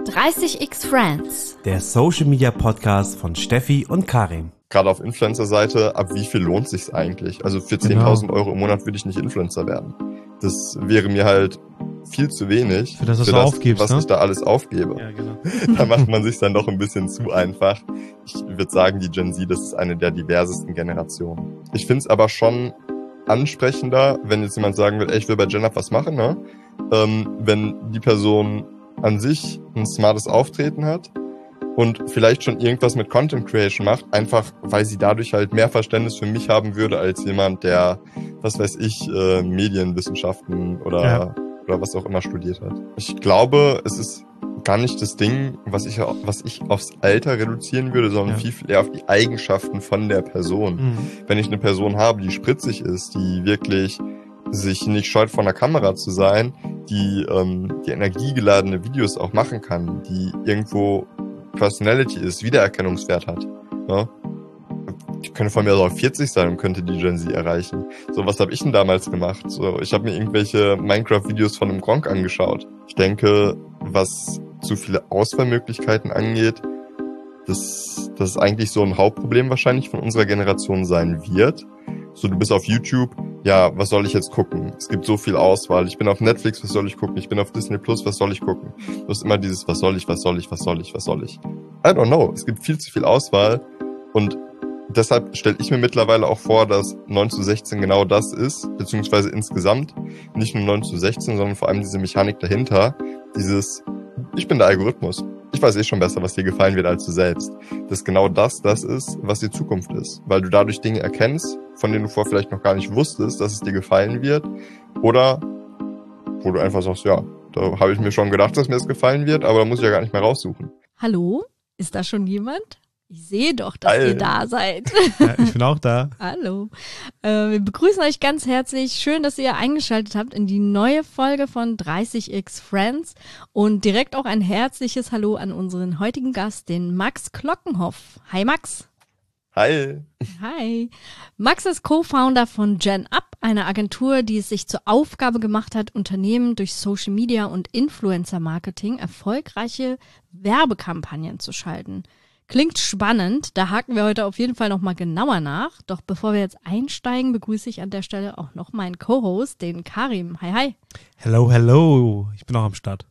30x Friends, der Social Media Podcast von Steffi und Karim. Gerade auf Influencer-Seite, ab wie viel lohnt sich's eigentlich? Also für 10.000 Euro im Monat würde ich nicht Influencer werden. Das wäre mir halt viel zu wenig für das, was ich da alles aufgebe. Ja, genau. Da macht man sich dann doch ein bisschen zu einfach. Ich würde sagen, die Gen Z, das ist eine der diversesten Generationen. Ich finde es aber schon ansprechender, wenn jetzt jemand sagen will, ey, ich will bei Gen Up was machen, ne? Wenn die Person an sich ein smartes Auftreten hat und vielleicht schon irgendwas mit Content Creation macht, einfach weil sie dadurch halt mehr Verständnis für mich haben würde als jemand, der, was weiß ich, Medienwissenschaften oder was auch immer studiert hat. Ich glaube, es ist gar nicht das Ding, was ich aufs Alter reduzieren würde, sondern viel eher auf die Eigenschaften von der Person. Mhm. Wenn ich eine Person habe, die spritzig ist, die wirklich sich nicht scheut, vor einer Kamera zu sein, die energiegeladene Videos auch machen kann, die irgendwo Personality ist, Wiedererkennungswert hat. Ja? Die könnte von mir auch 40 sein und könnte die Gen Z erreichen. So, was habe ich denn damals gemacht? So, ich habe mir irgendwelche Minecraft-Videos von einem Gronkh angeschaut. Ich denke, was zu viele Auswahlmöglichkeiten angeht, das ist eigentlich so ein Hauptproblem wahrscheinlich von unserer Generation sein wird. So, du bist auf YouTube, ja, was soll ich jetzt gucken? Es gibt so viel Auswahl. Ich bin auf Netflix, was soll ich gucken? Ich bin auf Disney Plus, was soll ich gucken? Du hast immer dieses, was soll ich? I don't know. Es gibt viel zu viel Auswahl und deshalb stelle ich mir mittlerweile auch vor, dass 9:16 genau das ist, beziehungsweise insgesamt nicht nur 9:16, sondern vor allem diese Mechanik dahinter, dieses, ich bin der Algorithmus. Ich weiß eh schon besser, was dir gefallen wird als du selbst. Dass genau das ist, was die Zukunft ist. Weil du dadurch Dinge erkennst, von denen du vorher vielleicht noch gar nicht wusstest, dass es dir gefallen wird. Oder wo du einfach sagst, ja, da habe ich mir schon gedacht, dass mir das gefallen wird, aber da muss ich ja gar nicht mehr raussuchen. Hallo? Ist da schon jemand? Ich sehe doch, dass ihr da seid. Ja, ich bin auch da. Hallo. Wir begrüßen euch ganz herzlich. Schön, dass ihr eingeschaltet habt in die neue Folge von 30x Friends. Und direkt auch ein herzliches Hallo an unseren heutigen Gast, den Max Klockenhoff. Hi Max. Hi. Hi. Max ist Co-Founder von Gen Up, einer Agentur, die es sich zur Aufgabe gemacht hat, Unternehmen durch Social Media und Influencer-Marketing erfolgreiche Werbekampagnen zu schalten. Klingt spannend, da haken wir heute auf jeden Fall nochmal genauer nach. Doch bevor wir jetzt einsteigen, begrüße ich an der Stelle auch noch meinen Co-Host, den Karim. Hi, hi. Hello. Ich bin auch am Start.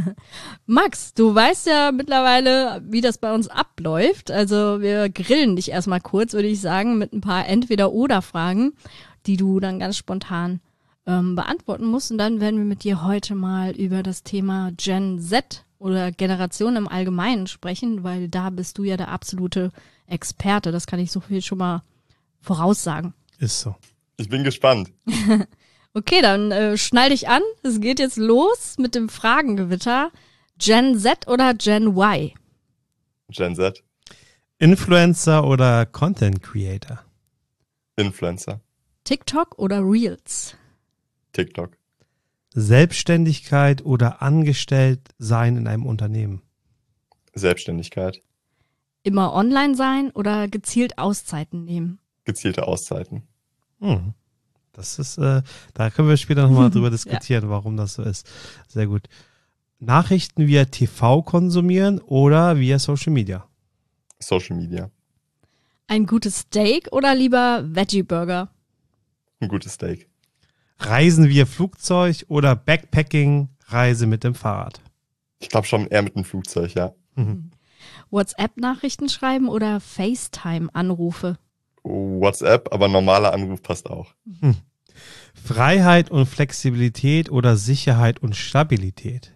Max, du weißt ja mittlerweile, wie das bei uns abläuft. Also wir grillen dich erstmal kurz, würde ich sagen, mit ein paar Entweder-Oder-Fragen, die du dann ganz spontan beantworten musst. Und dann werden wir mit dir heute mal über das Thema Gen Z oder Generation im Allgemeinen sprechen, weil da bist du ja der absolute Experte. Das kann ich so viel schon mal voraussagen. Ist so. Ich bin gespannt. Okay, dann schnall dich an. Es geht jetzt los mit dem Fragengewitter. Gen Z oder Gen Y? Gen Z. Influencer oder Content Creator? Influencer. TikTok oder Reels? TikTok. Selbstständigkeit oder angestellt sein in einem Unternehmen? Selbstständigkeit. Immer online sein oder gezielt Auszeiten nehmen? Gezielte Auszeiten. Das ist, da können wir später nochmal drüber diskutieren, warum das so ist. Sehr gut. Nachrichten via TV konsumieren oder via Social Media? Social Media. Ein gutes Steak oder lieber Veggie-Burger? Ein gutes Steak. Reisen via Flugzeug oder Backpacking, Reise mit dem Fahrrad? Ich glaube schon eher mit dem Flugzeug, ja. WhatsApp-Nachrichten schreiben oder FaceTime-Anrufe? WhatsApp, aber normaler Anruf passt auch. Freiheit und Flexibilität oder Sicherheit und Stabilität?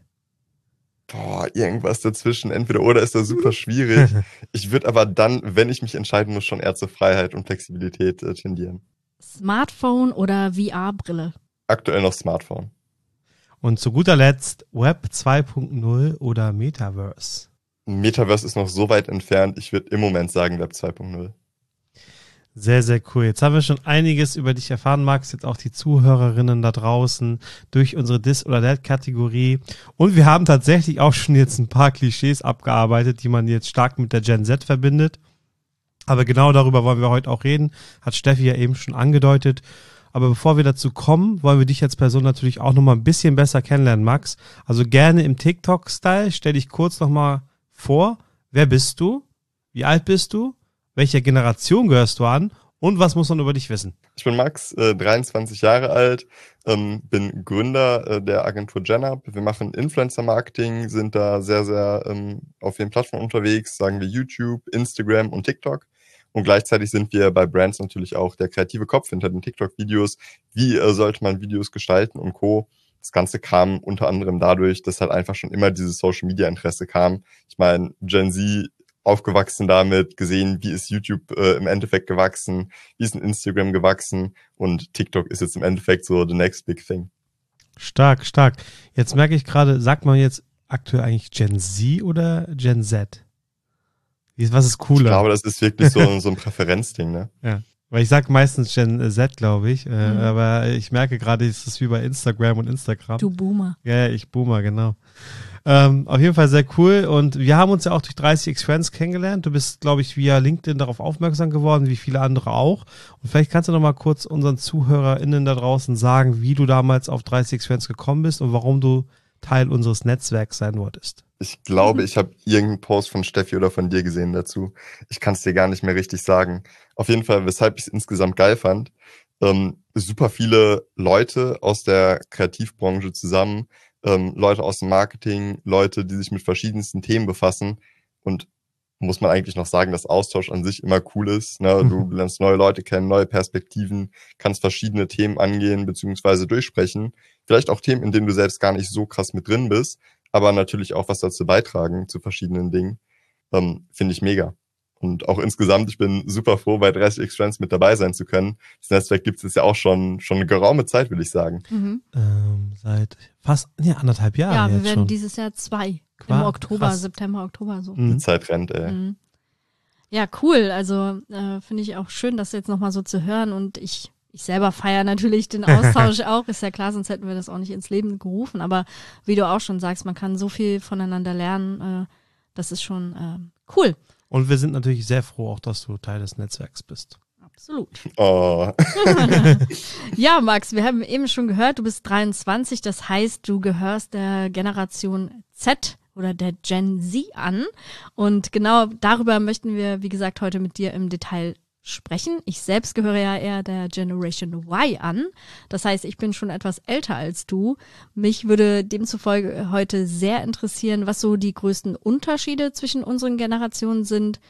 Irgendwas dazwischen. Entweder oder ist das super schwierig. Ich würde aber dann, wenn ich mich entscheiden muss, schon eher zur Freiheit und Flexibilität tendieren. Smartphone oder VR-Brille? Aktuell noch Smartphone. Und zu guter Letzt Web 2.0 oder Metaverse? Metaverse ist noch so weit entfernt. Ich würde im Moment sagen Web 2.0. Sehr, sehr cool. Jetzt haben wir schon einiges über dich erfahren, Max, jetzt auch die Zuhörerinnen da draußen durch unsere This- oder That-Kategorie. Und wir haben tatsächlich auch schon jetzt ein paar Klischees abgearbeitet, die man jetzt stark mit der Gen Z verbindet. Aber genau darüber wollen wir heute auch reden. Hat Steffi ja eben schon angedeutet. Aber bevor wir dazu kommen, wollen wir dich als Person natürlich auch nochmal ein bisschen besser kennenlernen, Max. Also gerne im TikTok-Style. Stell dich kurz nochmal vor. Wer bist du? Wie alt bist du? Welcher Generation gehörst du an? Und was muss man über dich wissen? Ich bin Max, 23 Jahre alt, bin Gründer der Agentur GenUp. Wir machen Influencer-Marketing, sind da sehr, sehr auf den Plattformen unterwegs, sagen wir YouTube, Instagram und TikTok. Und gleichzeitig sind wir bei Brands natürlich auch der kreative Kopf hinter den TikTok-Videos. Wie sollte man Videos gestalten und Co. Das Ganze kam unter anderem dadurch, dass halt einfach schon immer dieses Social-Media-Interesse kam. Ich meine, Gen Z aufgewachsen damit, gesehen, wie ist YouTube im Endeffekt gewachsen, wie ist ein Instagram gewachsen und TikTok ist jetzt im Endeffekt so the next big thing. Stark, stark. Jetzt merke ich gerade, sagt man jetzt aktuell eigentlich Gen Z oder Gen Z? Was ist cooler? Ich glaube, das ist wirklich so ein Präferenzding, ne? Ja, weil ich sage meistens Gen Z, glaube ich, aber ich merke gerade, es ist wie bei Instagram und Instagram. Du Boomer. Ja, ich Boomer, genau. Auf jeden Fall sehr cool und wir haben uns ja auch durch 30x Friends kennengelernt. Du bist, glaube ich, via LinkedIn darauf aufmerksam geworden, wie viele andere auch. Und vielleicht kannst du noch mal kurz unseren ZuhörerInnen da draußen sagen, wie du damals auf 30x Friends gekommen bist und warum du Teil unseres Netzwerks sein wolltest. Ich glaube, ich habe irgendeinen Post von Steffi oder von dir gesehen dazu. Ich kann es dir gar nicht mehr richtig sagen. Auf jeden Fall, weshalb ich es insgesamt geil fand, super viele Leute aus der Kreativbranche zusammen, Leute aus dem Marketing, Leute, die sich mit verschiedensten Themen befassen und muss man eigentlich noch sagen, dass Austausch an sich immer cool ist. Ne? Du lernst neue Leute kennen, neue Perspektiven, kannst verschiedene Themen angehen bzw. durchsprechen. Vielleicht auch Themen, in denen du selbst gar nicht so krass mit drin bist, aber natürlich auch was dazu beitragen zu verschiedenen Dingen. Finde ich mega. Und auch insgesamt, ich bin super froh, bei 30x Friends mit dabei sein zu können. Das Netzwerk gibt es ja auch schon eine geraume Zeit, will ich sagen. Seit fast 1,5 Jahren. Ja, wir jetzt werden schon. dieses Jahr 2. Qua- Im Oktober, krass. September, Oktober so. Die Zeit rennt, ey. Ja, cool. Also finde ich auch schön, das jetzt nochmal so zu hören. Und ich selber feiere natürlich den Austausch auch. Ist ja klar, sonst hätten wir das auch nicht ins Leben gerufen. Aber wie du auch schon sagst, man kann so viel voneinander lernen. Das ist schon cool. Und wir sind natürlich sehr froh auch, dass du Teil des Netzwerks bist. Absolut. Oh. Ja, Max, wir haben eben schon gehört, du bist 23. Das heißt, du gehörst der Generation Z oder der Gen Z an. Und genau darüber möchten wir, wie gesagt, heute mit dir im Detail sprechen. Ich selbst gehöre ja eher der Generation Y an. Das heißt, ich bin schon etwas älter als du. Mich würde demzufolge heute sehr interessieren, was so die größten Unterschiede zwischen unseren Generationen sind.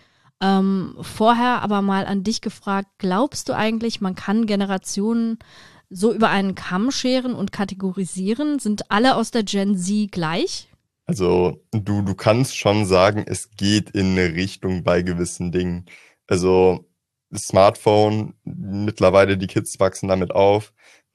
Vorher aber mal an dich gefragt, glaubst du eigentlich, man kann Generationen so über einen Kamm scheren und kategorisieren? Sind alle aus der Gen Z gleich? Also du kannst schon sagen, es geht in eine Richtung bei gewissen Dingen. Also das Smartphone, mittlerweile die Kids wachsen damit auf.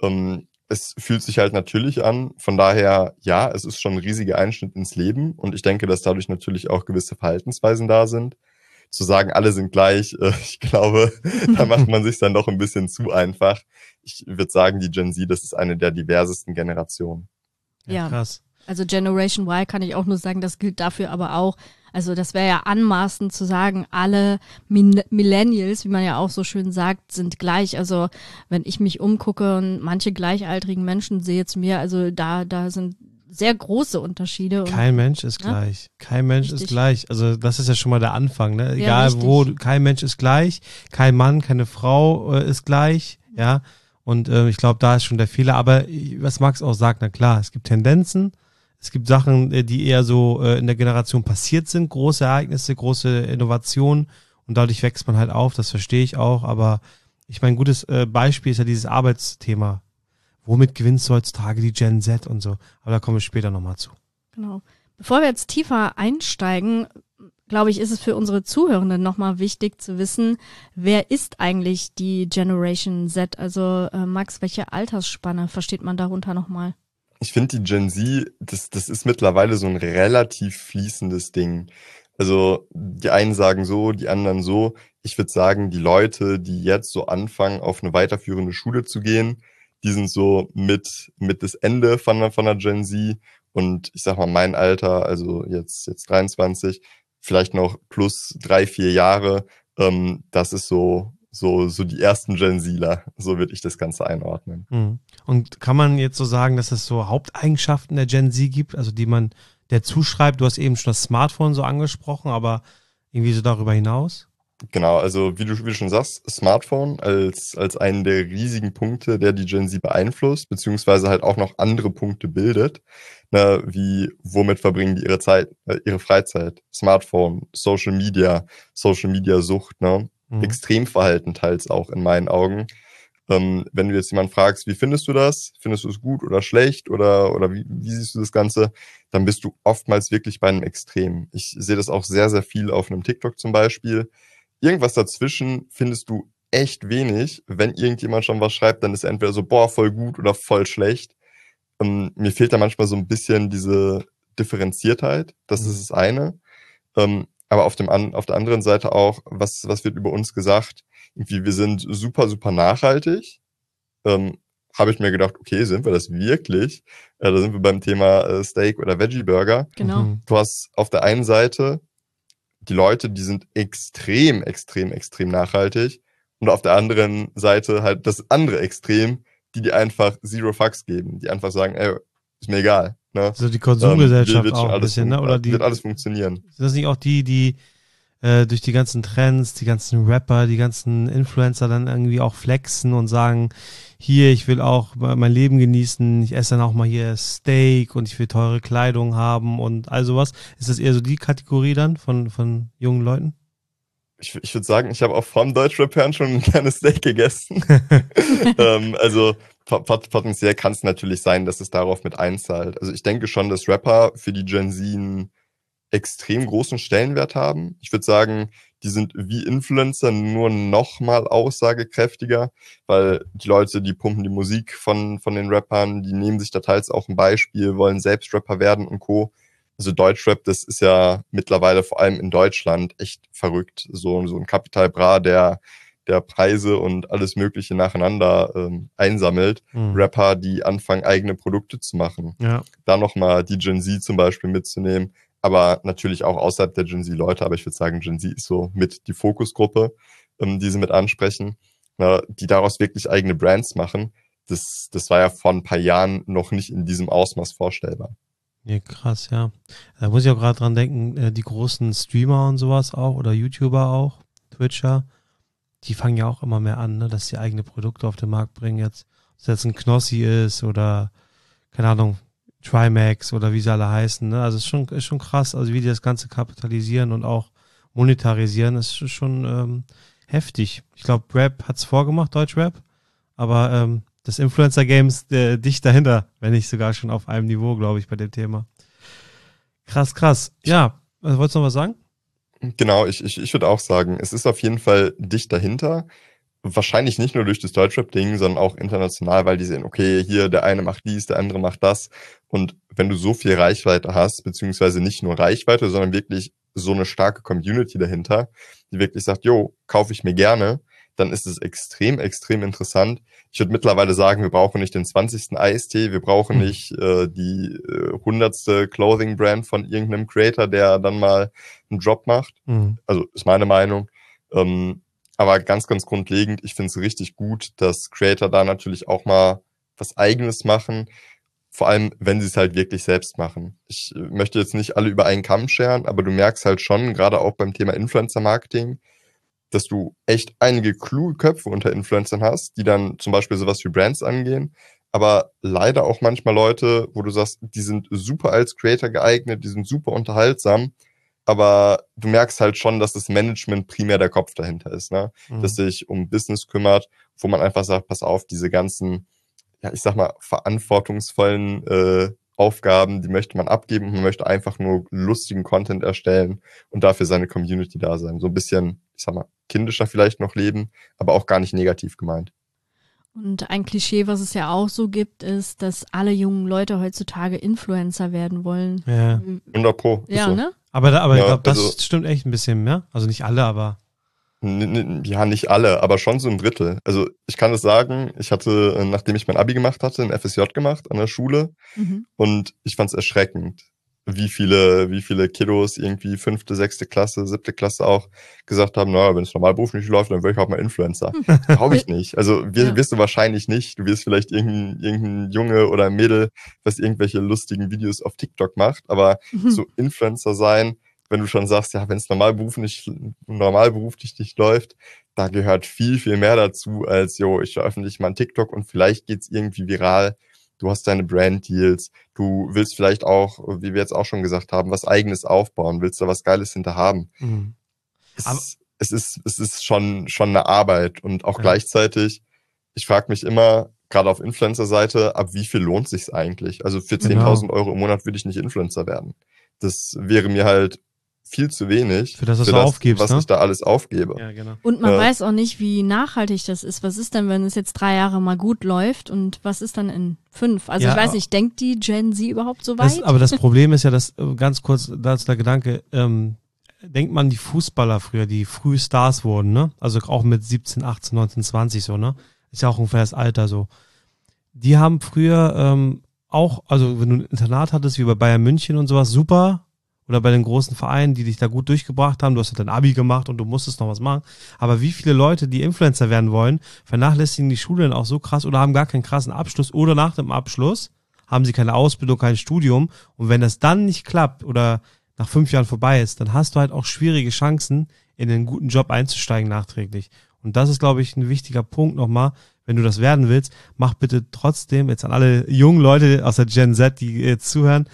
Es fühlt sich halt natürlich an. Von daher, ja, es ist schon ein riesiger Einschnitt ins Leben. Und ich denke, dass dadurch natürlich auch gewisse Verhaltensweisen da sind. Zu sagen, alle sind gleich, ich glaube, da macht man sich dann doch ein bisschen zu einfach. Ich würde sagen, die Gen Z, das ist eine der diversesten Generationen. Ja. Krass. Also Generation Y kann ich auch nur sagen, das gilt dafür aber auch. Also das wäre ja anmaßend zu sagen, alle Millennials, wie man ja auch so schön sagt, sind gleich. Also wenn ich mich umgucke und manche gleichaltrigen Menschen sehe zu mir, also da sind sehr große Unterschiede. Kein Mensch ist Ja? gleich. Kein Mensch Richtig. ist gleich. Also das ist ja schon mal der Anfang. Ne? Egal richtig. wo, kein Mensch ist gleich. Kein Mann, keine Frau ist gleich. Ja. Und ich glaube, da ist schon der Fehler. Aber was Max auch sagt, na klar, es gibt Tendenzen. Es gibt Sachen, die eher so in der Generation passiert sind. Große Ereignisse, große Innovationen. Und dadurch wächst man halt auf. Das verstehe ich auch. Aber ich meine, ein gutes Beispiel ist ja dieses Arbeitsthema. Womit gewinnst du heutzutage die Gen Z und so? Aber da kommen wir später nochmal zu. Genau. Bevor wir jetzt tiefer einsteigen, glaube ich, ist es für unsere Zuhörenden nochmal wichtig zu wissen, wer ist eigentlich die Generation Z? Also Max, welche Altersspanne versteht man darunter nochmal? Ich finde die Gen Z, das ist mittlerweile so ein relativ fließendes Ding. Also die einen sagen so, die anderen so. Ich würde sagen, die Leute, die jetzt so anfangen, auf eine weiterführende Schule zu gehen, die sind so mit das Ende von der Gen Z. Und ich sag mal, mein Alter, also jetzt 23, vielleicht noch plus 3-4 Jahre, das ist so so die ersten Gen Zler, so würde ich das Ganze einordnen. Mhm. Und kann man jetzt so sagen, dass es so Haupteigenschaften der Gen Z gibt, also die man der zuschreibt? Du hast eben schon das Smartphone so angesprochen, aber irgendwie so darüber hinaus? Genau, also wie du schon sagst, Smartphone als einen der riesigen Punkte, der die Gen Z beeinflusst, beziehungsweise halt auch noch andere Punkte bildet, ne, wie womit verbringen die ihre Zeit, ihre Freizeit, Smartphone, Social Media Sucht, ne, Extremverhalten teils auch in meinen Augen. Wenn du jetzt jemanden fragst, wie findest du das? Findest du es gut oder schlecht oder wie siehst du das Ganze? Dann bist du oftmals wirklich bei einem Extrem. Ich sehe das auch sehr, sehr viel auf einem TikTok zum Beispiel. Irgendwas dazwischen findest du echt wenig. Wenn irgendjemand schon was schreibt, dann ist er entweder so, boah, voll gut oder voll schlecht. Mir fehlt da manchmal so ein bisschen diese Differenziertheit. Das ist das eine. Aber auf der anderen Seite auch, was wird über uns gesagt? Irgendwie, wir sind super, super nachhaltig. Habe ich mir gedacht, okay, sind wir das wirklich? Da sind wir beim Thema Steak oder Veggie Burger. Genau. Du hast auf der einen Seite die Leute, die sind extrem, extrem, extrem nachhaltig. Und auf der anderen Seite halt das andere Extrem, die einfach Zero Fucks geben, die einfach sagen, ey, ist mir egal. Ne? So die Konsumgesellschaft wird schon auch ein bisschen, ne? Oder wird alles funktionieren. Sind das nicht auch die durch die ganzen Trends, die ganzen Rapper, die ganzen Influencer dann irgendwie auch flexen und sagen, hier, ich will auch mein Leben genießen, ich esse dann auch mal hier Steak und ich will teure Kleidung haben und all sowas. Ist das eher so die Kategorie dann von jungen Leuten? Ich würde sagen, ich habe auch vom Deutschrap-Hören schon ein kleines Steak gegessen. Also potenziell kann es natürlich sein, dass es darauf mit einzahlt. Also ich denke schon, dass Rapper für die Gen Z einen extrem großen Stellenwert haben. Ich würde sagen, die sind wie Influencer nur noch mal aussagekräftiger, weil die Leute, die pumpen die Musik von den Rappern, die nehmen sich da teils auch ein Beispiel, wollen selbst Rapper werden und Co. Also Deutschrap, das ist ja mittlerweile vor allem in Deutschland echt verrückt. So ein Capital Bra, der Preise und alles Mögliche nacheinander einsammelt. Rapper, die anfangen, eigene Produkte zu machen. Ja. Da nochmal die Gen Z zum Beispiel mitzunehmen. Aber natürlich auch außerhalb der Gen Z Leute. Aber ich würde sagen, Gen Z ist so mit die Fokusgruppe, die sie mit ansprechen, die daraus wirklich eigene Brands machen. Das war ja vor ein paar Jahren noch nicht in diesem Ausmaß vorstellbar. Ja, krass, ja. Da muss ich auch gerade dran denken, die großen Streamer und sowas auch oder YouTuber auch, Twitcher, die fangen ja auch immer mehr an, ne, dass sie eigene Produkte auf den Markt bringen jetzt. Ob es jetzt ein Knossi ist oder, keine Ahnung, Trimax oder wie sie alle heißen, ne? Also es ist schon krass, also wie die das Ganze kapitalisieren und auch monetarisieren, ist schon heftig. Ich glaube, Rap hat's vorgemacht, Deutschrap, aber das Influencer-Game ist dicht dahinter, wenn nicht sogar schon auf einem Niveau, glaube ich, bei dem Thema. Krass. Ja, wolltest du noch was sagen? Genau, ich würde auch sagen, es ist auf jeden Fall dicht dahinter. Wahrscheinlich nicht nur durch das Deutschrap-Ding, sondern auch international, weil die sehen, okay, hier der eine macht dies, der andere macht das. Und wenn du so viel Reichweite hast, beziehungsweise nicht nur Reichweite, sondern wirklich so eine starke Community dahinter, die wirklich sagt, jo, kaufe ich mir gerne, dann ist es extrem, extrem interessant. Ich würde mittlerweile sagen, wir brauchen nicht den 20. Eistee, wir brauchen nicht die 100. Clothing-Brand von irgendeinem Creator, der dann mal einen Drop macht. Also ist meine Meinung. Aber ganz, ganz grundlegend, ich finde es richtig gut, dass Creator da natürlich auch mal was Eigenes machen. Vor allem, wenn sie es halt wirklich selbst machen. Ich möchte jetzt nicht alle über einen Kamm scheren, aber du merkst halt schon, gerade auch beim Thema Influencer-Marketing, dass du echt einige kluge Köpfe unter Influencern hast, die dann zum Beispiel sowas wie Brands angehen, aber leider auch manchmal Leute, wo du sagst, die sind super als Creator geeignet, die sind super unterhaltsam, aber du merkst halt schon, dass das Management primär der Kopf dahinter ist, ne? Dass sich um Business kümmert, wo man einfach sagt, pass auf, diese ganzen, ja, ich sag mal, verantwortungsvollen Aufgaben, die möchte man abgeben und man möchte einfach nur lustigen Content erstellen und dafür seine Community da sein. So ein bisschen, ich sag mal, kindischer vielleicht noch leben, aber auch gar nicht negativ gemeint. Und ein Klischee, was es ja auch so gibt, ist, dass alle jungen Leute heutzutage Influencer werden wollen. Ja. 100%. Ja, so. Ne? Aber Ja, ich glaube, das also- stimmt echt ein bisschen mehr. Also nicht alle, aber Ja, nicht alle, aber schon so ein Drittel. Also ich kann es sagen, ich hatte, nachdem ich mein Abi gemacht hatte, ein FSJ gemacht an der Schule Mhm. und ich fand es erschreckend. wie viele Kiddos irgendwie 5., 6. Klasse, 7. Klasse auch gesagt haben, naja, wenn es normal beruflich läuft, dann werde ich auch mal Influencer. Glaube ich nicht. Also wirst du wahrscheinlich nicht. Du wirst vielleicht irgendein Junge oder ein Mädel, was irgendwelche lustigen Videos auf TikTok macht, aber so Influencer sein, wenn du schon sagst, ja, wenn es normal beruflich nicht läuft, da gehört viel, viel mehr dazu als, ich veröffentliche mal ein TikTok und vielleicht geht's irgendwie viral. Du hast deine Brand-Deals, du willst vielleicht auch, wie wir jetzt auch schon gesagt haben, was Eigenes aufbauen, willst da was Geiles hinter haben. Mhm. Es ist schon eine Arbeit und auch gleichzeitig, ich frage mich immer, gerade auf Influencer-Seite, ab wie viel lohnt sich's eigentlich? Also für 10.000 Euro im Monat würde ich nicht Influencer werden. Das wäre mir halt viel zu wenig für das, was du aufgibst, was ich da alles aufgebe. Ja, genau. Und man weiß auch nicht, wie nachhaltig das ist. Was ist denn, wenn es jetzt 3 Jahre mal gut läuft und was ist dann in 5? Also ich weiß nicht, denkt die Gen Z überhaupt so weit? Aber das Problem ist ja, dass, ganz kurz, da ist der Gedanke, denkt man die Fußballer früher, die früh Stars wurden, ne? Also auch mit 17, 18, 19, 20 so, ne? Ist ja auch ungefähr das Alter so. Die haben früher auch, also wenn du ein Internat hattest, wie bei Bayern München und sowas, super. Oder bei den großen Vereinen, die dich da gut durchgebracht haben, du hast ja dein Abi gemacht und du musstest noch was machen. Aber wie viele Leute, die Influencer werden wollen, vernachlässigen die Schule dann auch so krass oder haben gar keinen krassen Abschluss oder nach dem Abschluss haben sie keine Ausbildung, kein Studium. Und wenn das dann nicht klappt oder nach 5 Jahren vorbei ist, dann hast du halt auch schwierige Chancen, in einen guten Job einzusteigen nachträglich. Und das ist, glaube ich, ein wichtiger Punkt nochmal. Wenn du das werden willst, mach bitte trotzdem, jetzt an alle jungen Leute aus der Gen Z, die jetzt zuhören,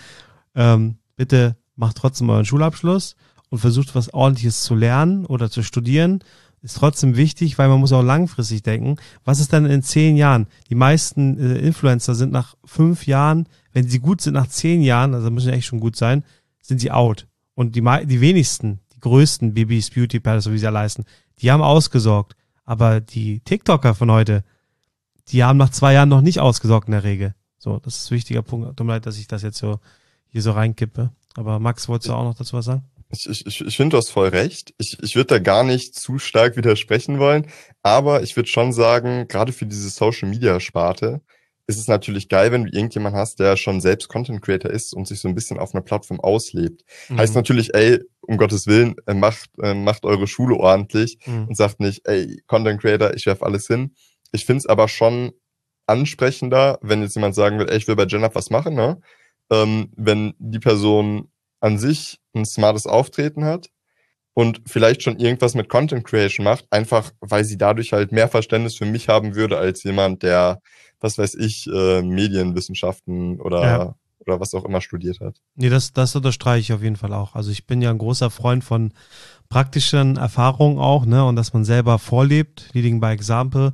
bitte macht trotzdem euren Schulabschluss und versucht was Ordentliches zu lernen oder zu studieren. Ist trotzdem wichtig, weil man muss auch langfristig denken. Was ist dann in 10 Jahren? Die meisten Influencer sind nach 5 Jahren, wenn sie gut sind, nach 10 Jahren, also müssen ja echt schon gut sein, sind sie out. Und die wenigsten, die größten Bibis, Beauty Palace, so wie sie ja leisten, die haben ausgesorgt. Aber die TikToker von heute, die haben nach 2 Jahren noch nicht ausgesorgt in der Regel. So, das ist ein wichtiger Punkt. Tut mir leid, dass ich das jetzt so hier so reinkippe. Aber Max, wolltest du auch noch dazu was sagen? Ich finde, du hast voll recht. Ich würde da gar nicht zu stark widersprechen wollen, aber ich würde schon sagen, gerade für diese Social-Media-Sparte ist es natürlich geil, wenn du irgendjemanden hast, der schon selbst Content-Creator ist und sich so ein bisschen auf einer Plattform auslebt. Heißt natürlich, um Gottes Willen, macht eure Schule ordentlich und sagt nicht, Content-Creator, ich werf alles hin. Ich finde es aber schon ansprechender, wenn jetzt jemand sagen will, ich will bei Gen was machen, ne? Wenn die Person an sich ein smartes Auftreten hat und vielleicht schon irgendwas mit Content Creation macht, einfach weil sie dadurch halt mehr Verständnis für mich haben würde als jemand, der, was weiß ich, Medienwissenschaften oder was auch immer studiert hat. Nee, das unterstreiche ich auf jeden Fall auch. Also ich bin ja ein großer Freund von praktischen Erfahrungen auch, ne, und dass man selber vorlebt, leading by example.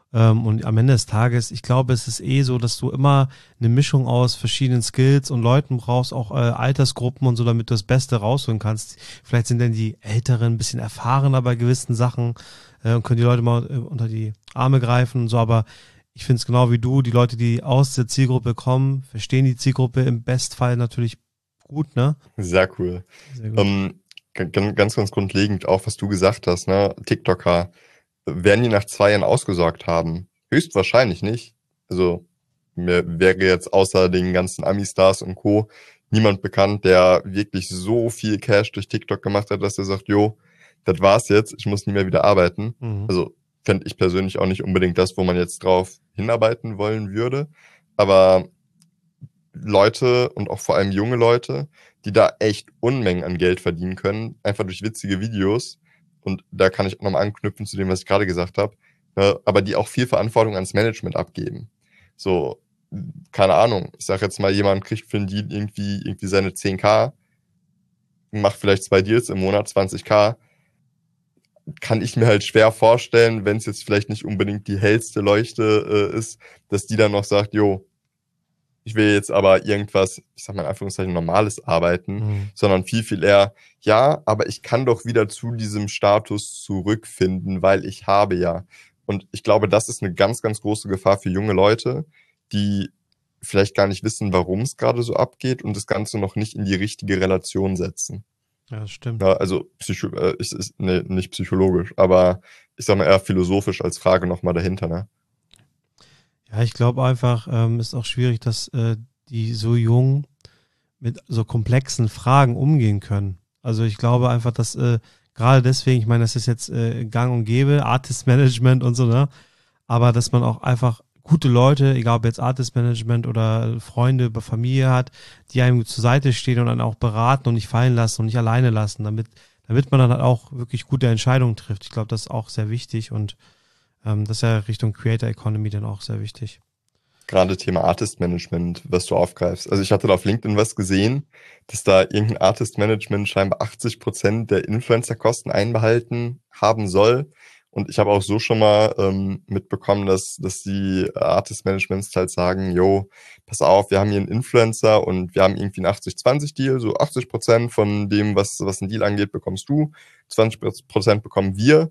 Und am Ende des Tages, ich glaube, es ist so, dass du immer eine Mischung aus verschiedenen Skills und Leuten brauchst, auch Altersgruppen und so, damit du das Beste rausholen kannst. Vielleicht sind dann die Älteren ein bisschen erfahrener bei gewissen Sachen und können die Leute mal unter die Arme greifen und so, aber ich finde es genau wie du, die Leute, die aus der Zielgruppe kommen, verstehen die Zielgruppe im Bestfall natürlich gut, ne? Sehr cool. Sehr gut. Ganz grundlegend auch, was du gesagt hast, ne? TikToker. Werden die nach 2 Jahren ausgesorgt haben? Höchstwahrscheinlich nicht. Also mir wäre jetzt außer den ganzen Ami-Stars und Co. niemand bekannt, der wirklich so viel Cash durch TikTok gemacht hat, dass er sagt, das war's jetzt, ich muss nie mehr wieder arbeiten. Also fände ich persönlich auch nicht unbedingt das, wo man jetzt drauf hinarbeiten wollen würde. Aber Leute und auch vor allem junge Leute, die da echt Unmengen an Geld verdienen können, einfach durch witzige Videos. Und da kann ich auch nochmal anknüpfen zu dem, was ich gerade gesagt habe, aber die auch viel Verantwortung ans Management abgeben. So, keine Ahnung, ich sag jetzt mal, jemand kriegt für einen Deal irgendwie seine 10.000, macht vielleicht 2 Deals im Monat, 20.000, kann ich mir halt schwer vorstellen, wenn es jetzt vielleicht nicht unbedingt die hellste Leuchte ist, dass die dann noch sagt, ich will jetzt aber irgendwas, ich sag mal in Anführungszeichen, normales arbeiten, sondern viel, viel eher, aber ich kann doch wieder zu diesem Status zurückfinden, weil ich habe ja. Und ich glaube, das ist eine ganz, ganz große Gefahr für junge Leute, die vielleicht gar nicht wissen, warum es gerade so abgeht und das Ganze noch nicht in die richtige Relation setzen. Ja, das stimmt. Ja, also nicht psychologisch, aber ich sag mal eher philosophisch als Frage nochmal dahinter, ne? Ja, ich glaube einfach, ist auch schwierig, dass die so jung mit so komplexen Fragen umgehen können. Also ich glaube einfach, dass gerade deswegen, ich meine, das ist jetzt gang und gäbe, Artist Management und so, ne? Aber dass man auch einfach gute Leute, egal ob jetzt Artist Management oder Freunde, Familie hat, die einem zur Seite stehen und dann auch beraten und nicht fallen lassen und nicht alleine lassen, damit man dann halt auch wirklich gute Entscheidungen trifft. Ich glaube, das ist auch sehr wichtig und das ist ja Richtung Creator Economy dann auch sehr wichtig. Gerade Thema Artist Management, was du aufgreifst. Also ich hatte da auf LinkedIn was gesehen, dass da irgendein Artist Management scheinbar 80% der Influencer-Kosten einbehalten haben soll. Und ich habe auch so schon mal mitbekommen, dass die Artist Managements halt sagen, yo, pass auf, wir haben hier einen Influencer und wir haben irgendwie einen 80-20-Deal, so 80% von dem, was ein Deal angeht, bekommst du, 20% bekommen wir,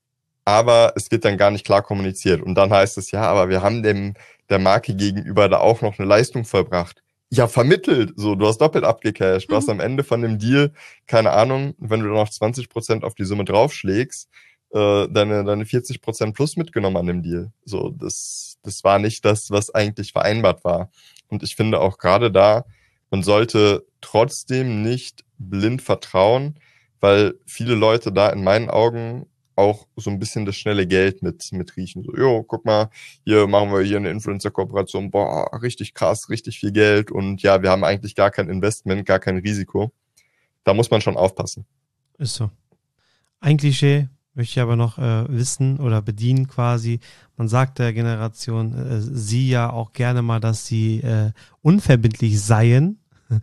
aber es wird dann gar nicht klar kommuniziert. Und dann heißt es, ja, aber wir haben der Marke gegenüber da auch noch eine Leistung vollbracht. Ja, vermittelt, so, du hast doppelt abgecasht, du hast am Ende von dem Deal, keine Ahnung, wenn du dann noch 20% auf die Summe draufschlägst, deine 40% plus mitgenommen an dem Deal. So, das war nicht das, was eigentlich vereinbart war. Und ich finde auch gerade da, man sollte trotzdem nicht blind vertrauen, weil viele Leute da in meinen Augen auch so ein bisschen das schnelle Geld mit riechen. So, jo, guck mal, hier machen wir hier eine Influencer-Kooperation, boah, richtig krass, richtig viel Geld und ja, wir haben eigentlich gar kein Investment, gar kein Risiko. Da muss man schon aufpassen. Ist so. Ein Klischee möchte ich aber noch wissen oder bedienen quasi. Man sagt der Generation sie ja auch gerne mal, dass sie unverbindlich seien.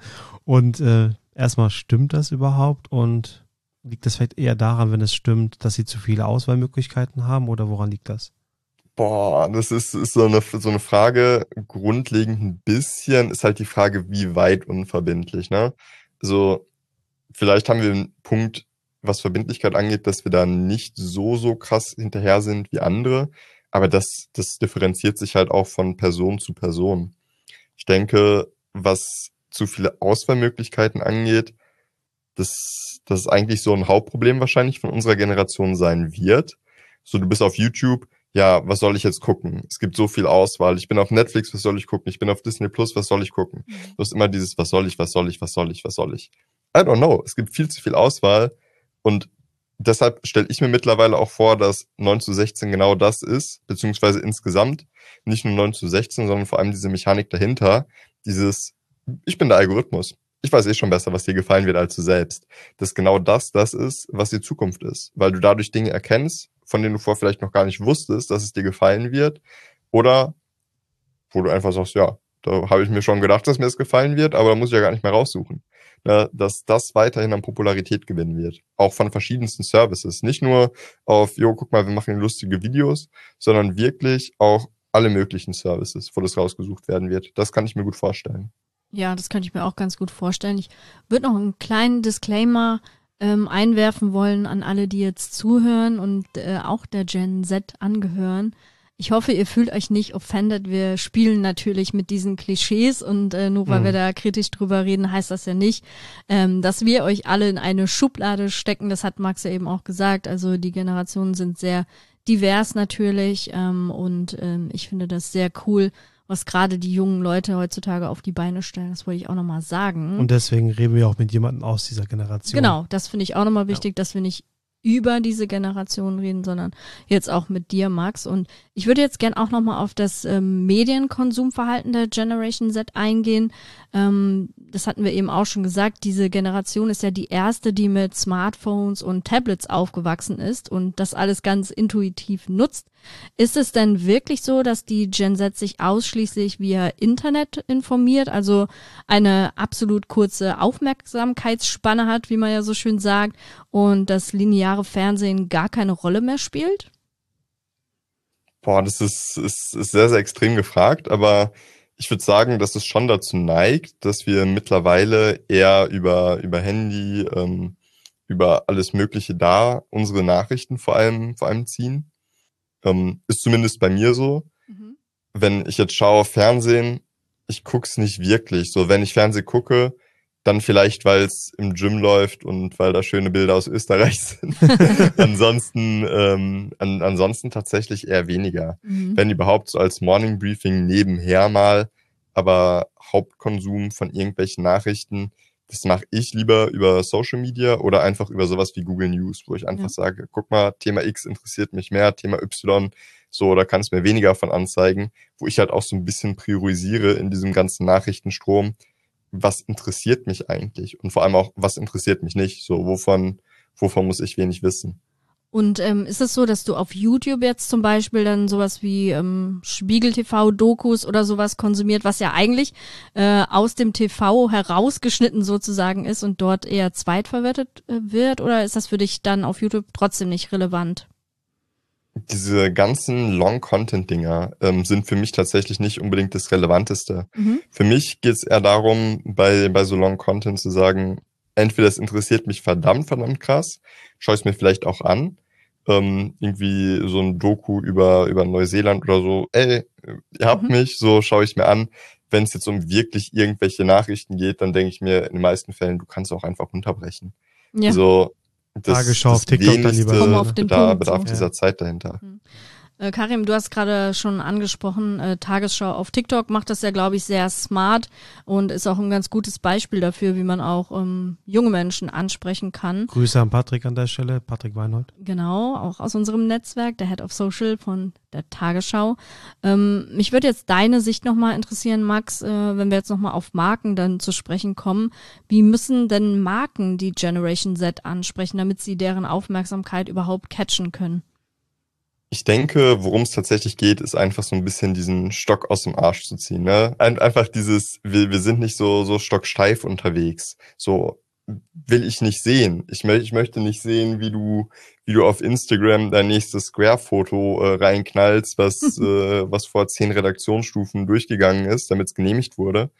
Und erstmal, stimmt das überhaupt? Und liegt das vielleicht eher daran, wenn es stimmt, dass sie zu viele Auswahlmöglichkeiten haben? Oder woran liegt das? Boah, das ist so eine Frage, grundlegend ein bisschen, ist halt die Frage, wie weit unverbindlich, ne? Also, vielleicht haben wir einen Punkt, was Verbindlichkeit angeht, dass wir da nicht so krass hinterher sind wie andere. Aber das differenziert sich halt auch von Person zu Person. Ich denke, was zu viele Auswahlmöglichkeiten angeht, das ist eigentlich so ein Hauptproblem wahrscheinlich von unserer Generation sein wird. So, du bist auf YouTube, ja, was soll ich jetzt gucken? Es gibt so viel Auswahl. Ich bin auf Netflix, was soll ich gucken? Ich bin auf Disney Plus, was soll ich gucken? Du hast immer dieses, was soll ich? I don't know. Es gibt viel zu viel Auswahl. Und deshalb stelle ich mir mittlerweile auch vor, dass 9:16 genau das ist, beziehungsweise insgesamt nicht nur 9:16, sondern vor allem diese Mechanik dahinter, dieses, ich bin der Algorithmus. Ich weiß eh schon besser, was dir gefallen wird als du selbst. Dass genau das ist, was die Zukunft ist. Weil du dadurch Dinge erkennst, von denen du vorher vielleicht noch gar nicht wusstest, dass es dir gefallen wird. Oder wo du einfach sagst, ja, da habe ich mir schon gedacht, dass mir das gefallen wird, aber da muss ich ja gar nicht mehr raussuchen. Dass das weiterhin an Popularität gewinnen wird. Auch von verschiedensten Services. Nicht nur auf, jo, guck mal, wir machen lustige Videos, sondern wirklich auch alle möglichen Services, wo das rausgesucht werden wird. Das kann ich mir gut vorstellen. Ja, das könnte ich mir auch ganz gut vorstellen. Ich würde noch einen kleinen Disclaimer einwerfen wollen an alle, die jetzt zuhören und auch der Gen Z angehören. Ich hoffe, ihr fühlt euch nicht offended. Wir spielen natürlich mit diesen Klischees und nur weil wir da kritisch drüber reden, heißt das ja nicht, dass wir euch alle in eine Schublade stecken. Das hat Max ja eben auch gesagt. Also die Generationen sind sehr divers natürlich und ich finde das sehr cool, was gerade die jungen Leute heutzutage auf die Beine stellen. Das wollte ich auch nochmal sagen. Und deswegen reden wir auch mit jemandem aus dieser Generation. Genau, das finde ich auch nochmal wichtig, dass wir nicht über diese Generation reden, sondern jetzt auch mit dir, Max. Und ich würde jetzt gern auch nochmal auf das Medienkonsumverhalten der Generation Z eingehen. Das hatten wir eben auch schon gesagt. Diese Generation ist ja die erste, die mit Smartphones und Tablets aufgewachsen ist und das alles ganz intuitiv nutzt. Ist es denn wirklich so, dass die Gen Z sich ausschließlich via Internet informiert, also eine absolut kurze Aufmerksamkeitsspanne hat, wie man ja so schön sagt, und das lineare Fernsehen gar keine Rolle mehr spielt? Boah, das ist sehr, sehr extrem gefragt, aber ich würde sagen, dass es schon dazu neigt, dass wir mittlerweile eher über Handy, über alles Mögliche da unsere Nachrichten vor allem ziehen. Ist zumindest bei mir so. Wenn ich jetzt schaue, Fernsehen, ich guck's nicht wirklich. So, wenn ich Fernsehen gucke, dann vielleicht, weil es im Gym läuft und weil da schöne Bilder aus Österreich sind. Ansonsten tatsächlich eher weniger. Wenn überhaupt so als Morning Briefing nebenher mal. aber Hauptkonsum von irgendwelchen Nachrichten, das mache ich lieber über Social Media oder einfach über sowas wie Google News, wo ich einfach sage, guck mal, Thema X interessiert mich mehr, Thema Y, so, da kann es mir weniger von anzeigen, wo ich halt auch so ein bisschen priorisiere in diesem ganzen Nachrichtenstrom, was interessiert mich eigentlich und vor allem auch, was interessiert mich nicht, so, wovon muss ich wenig wissen. Und ist es so, dass du auf YouTube jetzt zum Beispiel dann sowas wie Spiegel-TV-Dokus oder sowas konsumiert, was ja eigentlich aus dem TV herausgeschnitten sozusagen ist und dort eher zweitverwertet wird? Oder ist das für dich dann auf YouTube trotzdem nicht relevant? Diese ganzen Long-Content-Dinger sind für mich tatsächlich nicht unbedingt das Relevanteste. Für mich geht es eher darum, bei so Long-Content zu sagen, entweder es interessiert mich verdammt krass, schaue ich es mir vielleicht auch an, irgendwie so ein Doku über Neuseeland oder so, ey, ihr habt mich, so schaue ich mir an. Wenn es jetzt um wirklich irgendwelche Nachrichten geht, dann denke ich mir in den meisten Fällen, du kannst auch einfach unterbrechen. Ja. Also Tagesschau auf TikTok dann lieber. Komm auf den Punkt, bedarf so. dieser Zeit dahinter. Karim, du hast gerade schon angesprochen, Tagesschau auf TikTok macht das ja, glaube ich, sehr smart und ist auch ein ganz gutes Beispiel dafür, wie man auch junge Menschen ansprechen kann. Grüße an Patrick an der Stelle, Patrick Weinhold. Genau, auch aus unserem Netzwerk, der Head of Social von der Tagesschau. Mich würde jetzt deine Sicht nochmal interessieren, Max, wenn wir jetzt nochmal auf Marken dann zu sprechen kommen. Wie müssen denn Marken die Generation Z ansprechen, damit sie deren Aufmerksamkeit überhaupt catchen können? Ich denke, worum es tatsächlich geht, ist einfach so ein bisschen diesen Stock aus dem Arsch zu ziehen. Ne? Einfach dieses, wir sind nicht so stocksteif unterwegs. So will ich nicht sehen. Ich möchte nicht sehen, wie du auf Instagram dein nächstes Square-Foto reinknallst, was vor 10 Redaktionsstufen durchgegangen ist, damit es genehmigt wurde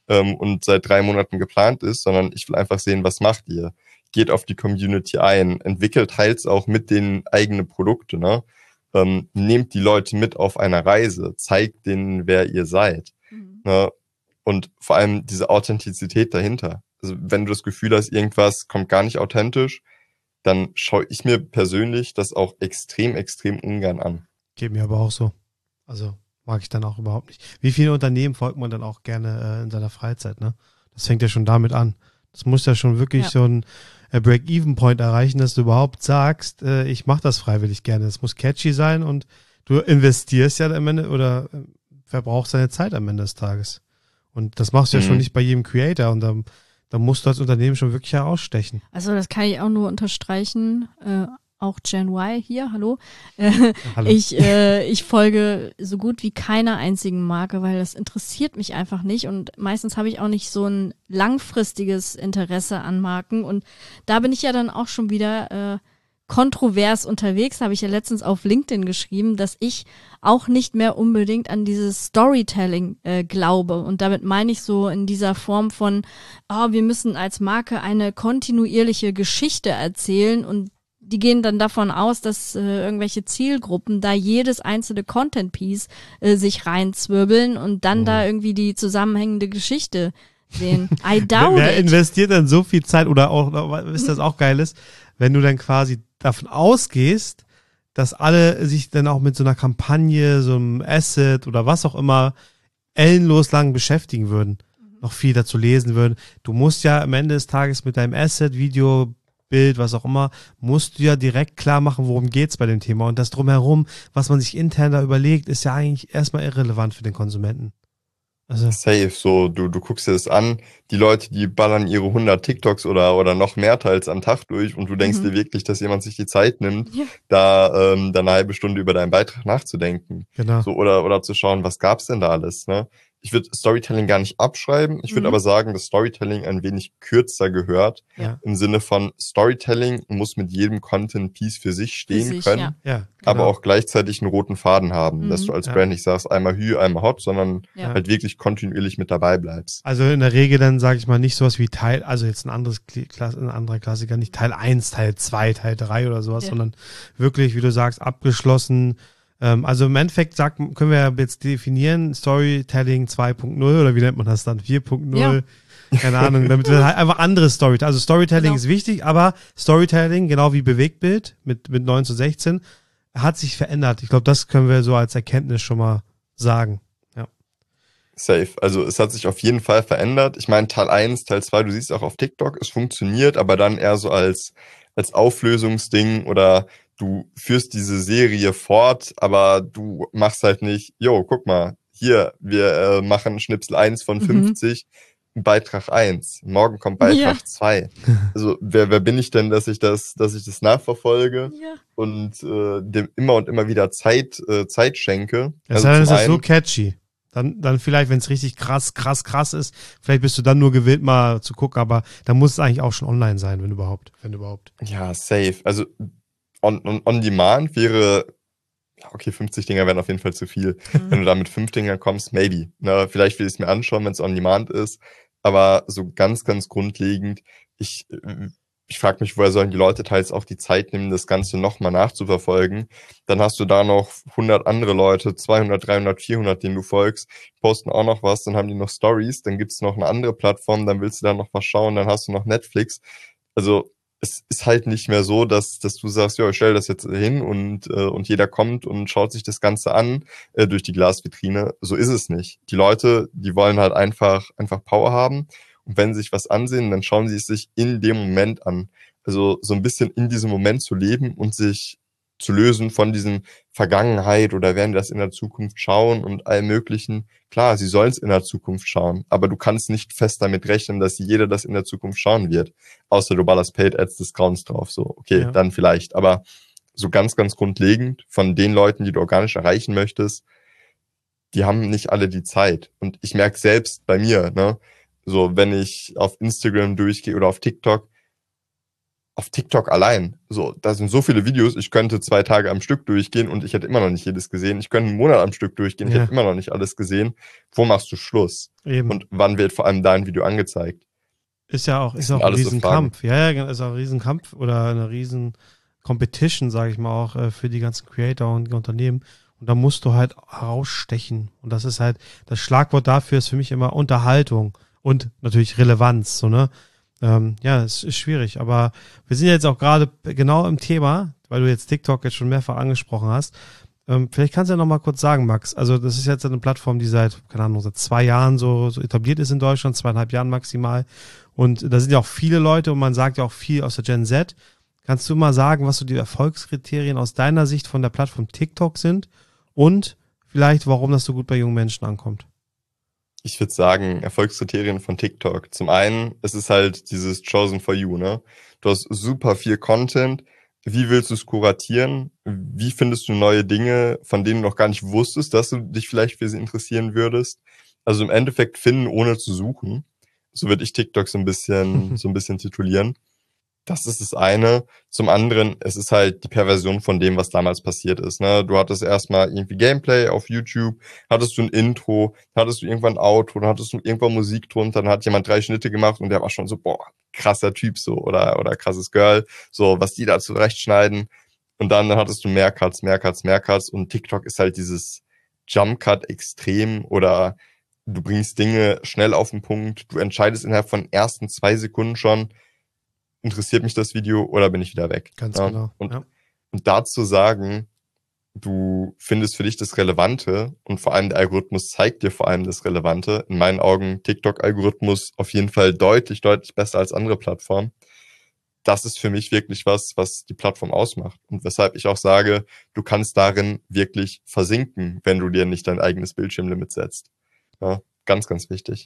und seit 3 Monaten geplant ist, sondern ich will einfach sehen, was macht ihr? Geht auf die Community ein, entwickelt teils auch mit den eigenen Produkte, ne? Nehmt die Leute mit auf einer Reise, zeigt denen, wer ihr seid. Ne? Und vor allem diese Authentizität dahinter. Also wenn du das Gefühl hast, irgendwas kommt gar nicht authentisch, dann schaue ich mir persönlich das auch extrem ungern an. Geht mir aber auch so. Also mag ich dann auch überhaupt nicht. Wie viele Unternehmen folgt man dann auch gerne in seiner Freizeit, ne? Das fängt ja schon damit an. Das muss ja schon wirklich so ein Break-Even-Point erreichen, dass du überhaupt sagst, ich mache das freiwillig gerne. Es muss catchy sein und du investierst ja am Ende oder verbrauchst deine Zeit am Ende des Tages. Und das machst du ja schon nicht bei jedem Creator und da musst du als Unternehmen schon wirklich herausstechen. Also das kann ich auch nur unterstreichen. Auch Gen Y hier, hallo. Hallo. Ich folge so gut wie keiner einzigen Marke, weil das interessiert mich einfach nicht und meistens habe ich auch nicht so ein langfristiges Interesse an Marken und da bin ich ja dann auch schon wieder kontrovers unterwegs, habe ich ja letztens auf LinkedIn geschrieben, dass ich auch nicht mehr unbedingt an dieses Storytelling glaube und damit meine ich so in dieser Form von, wir müssen als Marke eine kontinuierliche Geschichte erzählen und die gehen dann davon aus, dass irgendwelche Zielgruppen da jedes einzelne Content-Piece sich reinzwirbeln und dann da irgendwie die zusammenhängende Geschichte sehen. I doubt Wer it. investiert dann so viel Zeit oder auch, ist das auch geil ist, wenn du dann quasi davon ausgehst, dass alle sich dann auch mit so einer Kampagne, so einem Asset oder was auch immer ellenlos lang beschäftigen würden, noch viel dazu lesen würden. Du musst ja am Ende des Tages mit deinem Asset, Video, Bild, was auch immer, musst du ja direkt klar machen, worum geht's bei dem Thema. Und das Drumherum, was man sich intern da überlegt, ist ja eigentlich erstmal irrelevant für den Konsumenten. Also Safe, so, du guckst dir das an, die Leute, die ballern ihre 100 TikToks oder noch mehr teils am Tag durch und du denkst dir wirklich, dass jemand sich die Zeit nimmt, da eine halbe Stunde über deinen Beitrag nachzudenken. genau. So, oder zu schauen, was gab's denn da alles, ne? Ich würde Storytelling gar nicht abschreiben. Ich würde aber sagen, dass Storytelling ein wenig kürzer gehört. Ja. Im Sinne von Storytelling muss mit jedem Content-Piece für sich stehen können, Ja, genau. aber auch gleichzeitig einen roten Faden haben, dass du als Brand nicht sagst, einmal Hü, einmal Hot, sondern halt wirklich kontinuierlich mit dabei bleibst. Also in der Regel dann, sage ich mal, nicht sowas wie also jetzt ein anderer Klassiker, nicht Teil 1, Teil 2, Teil 3 oder sowas, sondern wirklich, wie du sagst, abgeschlossen. Also im Endeffekt können wir jetzt definieren, Storytelling 2.0 oder wie nennt man das dann? 4.0? Ja. Keine Ahnung, damit wir halt einfach andere Storytelling. Also Storytelling ist wichtig, aber Storytelling, genau wie Bewegtbild mit 9:16, hat sich verändert. Ich glaube, das können wir so als Erkenntnis schon mal sagen. Ja. safe. Also es hat sich auf jeden Fall verändert. Ich meine, Teil 1, Teil 2, du siehst auch auf TikTok, es funktioniert, aber dann eher so als Auflösungsding oder du führst diese Serie fort, aber du machst halt nicht, jo, guck mal, hier, wir machen Schnipsel 1 von 50, Beitrag 1, morgen kommt Beitrag 2. Also wer bin ich denn, dass ich das nachverfolge und dem immer und immer wieder Zeit schenke? Das Also ist so catchy. Dann vielleicht, wenn es richtig krass ist, vielleicht bist du dann nur gewillt, mal zu gucken, aber dann muss es eigentlich auch schon online sein, wenn überhaupt. Ja, safe. Also on demand wäre, okay, 50 Dinger wären auf jeden Fall zu viel. Wenn du da mit 5 Dingern kommst, maybe. Na, vielleicht will ich es mir anschauen, wenn es on demand ist. Aber so ganz, ganz grundlegend, ich frage mich, woher sollen die Leute teils auch die Zeit nehmen, das Ganze nochmal nachzuverfolgen. Dann hast du da noch 100 andere Leute, 200, 300, 400, denen du folgst, posten auch noch was, dann haben die noch Stories, dann gibt's noch eine andere Plattform, dann willst du da noch was schauen, dann hast du noch Netflix. Also es ist halt nicht mehr so, dass du sagst, ja, ich stell das jetzt hin und jeder kommt und schaut sich das Ganze an durch die Glasvitrine. So ist es nicht. Die Leute, die wollen halt einfach Power haben. Und wenn sie sich was ansehen, dann schauen sie es sich in dem Moment an. Also so ein bisschen in diesem Moment zu leben und sich zu lösen von diesem Vergangenheit oder werden das in der Zukunft schauen und allem Möglichen. Klar, sie sollen es in der Zukunft schauen, aber du kannst nicht fest damit rechnen, dass jeder das in der Zukunft schauen wird. Außer du ballerst Paid Ads des Grauens drauf. So, okay, dann vielleicht. Aber so ganz, ganz grundlegend von den Leuten, die du organisch erreichen möchtest, die haben nicht alle die Zeit. Und ich merke selbst bei mir, ne, so wenn ich auf Instagram durchgehe oder auf TikTok allein, so, da sind so viele Videos, ich könnte 2 Tage am Stück durchgehen und ich hätte immer noch nicht jedes gesehen. Ich könnte einen Monat am Stück durchgehen, ich hätte immer noch nicht alles gesehen. Wo machst du Schluss? Eben. Und wann wird vor allem dein Video angezeigt? Ist auch ein Riesenkampf. Ja, ist auch ein Riesenkampf oder eine riesen Competition, sage ich mal, auch für die ganzen Creator und die Unternehmen. Und da musst du halt herausstechen. Und das ist halt, das Schlagwort dafür ist für mich immer Unterhaltung und natürlich Relevanz, so, ne? Ja, es ist schwierig, aber wir sind jetzt auch gerade genau im Thema, weil du jetzt TikTok jetzt schon mehrfach angesprochen hast. Vielleicht kannst du ja noch mal kurz sagen, Max, also das ist jetzt eine Plattform, die seit 2 Jahren so etabliert ist in Deutschland, 2,5 Jahren maximal. Und da sind ja auch viele Leute und man sagt ja auch viel aus der Gen Z. Kannst du mal sagen, was so die Erfolgskriterien aus deiner Sicht von der Plattform TikTok sind und vielleicht, warum das so gut bei jungen Menschen ankommt? Ich würde sagen, Erfolgskriterien von TikTok. Zum einen, es ist halt dieses Chosen for You, ne? Du hast super viel Content. Wie willst du es kuratieren? Wie findest du neue Dinge, von denen du noch gar nicht wusstest, dass du dich vielleicht für sie interessieren würdest? Also im Endeffekt finden, ohne zu suchen. So würde ich TikTok so ein bisschen titulieren. Das ist das eine. Zum anderen, es ist halt die Perversion von dem, was damals passiert ist. Ne? Du hattest erstmal irgendwie Gameplay auf YouTube, hattest du ein Intro, hattest du irgendwann ein Outro, dann hattest du irgendwann Musik drunter, dann hat jemand 3 Schnitte gemacht und der war schon so, boah, krasser Typ so oder krasses Girl, so was die da zurechtschneiden. Und dann hattest du mehr Cuts und TikTok ist halt dieses Jump-Cut extrem oder du bringst Dinge schnell auf den Punkt, du entscheidest innerhalb von ersten 2 Sekunden schon, interessiert mich das Video oder bin ich wieder weg? Ganz genau. Und dazu sagen, du findest für dich das Relevante und vor allem der Algorithmus zeigt dir vor allem das Relevante. In meinen Augen TikTok-Algorithmus auf jeden Fall deutlich, deutlich besser als andere Plattformen. Das ist für mich wirklich was die Plattform ausmacht und weshalb ich auch sage, du kannst darin wirklich versinken, wenn du dir nicht dein eigenes Bildschirmlimit setzt. Ja, ganz, ganz wichtig.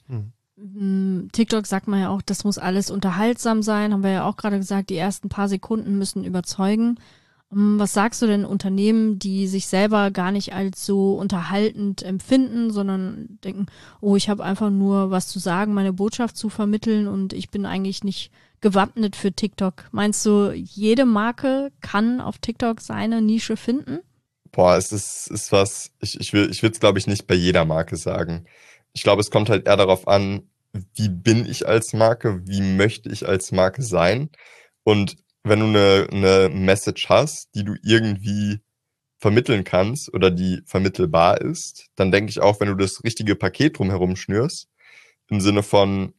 TikTok sagt man ja auch, das muss alles unterhaltsam sein, haben wir ja auch gerade gesagt, die ersten paar Sekunden müssen überzeugen. Was sagst du denn Unternehmen, die sich selber gar nicht als so unterhaltend empfinden, sondern denken, oh, ich habe einfach nur was zu sagen, meine Botschaft zu vermitteln und ich bin eigentlich nicht gewappnet für TikTok. Meinst du, jede Marke kann auf TikTok seine Nische finden? Boah, es ist was, ich würde es, glaube ich, nicht bei jeder Marke sagen. Ich glaube, es kommt halt eher darauf an, wie bin ich als Marke, wie möchte ich als Marke sein. Und wenn du eine Message hast, die du irgendwie vermitteln kannst oder die vermittelbar ist, dann denke ich auch, wenn du das richtige Paket drumherum schnürst, im Sinne von,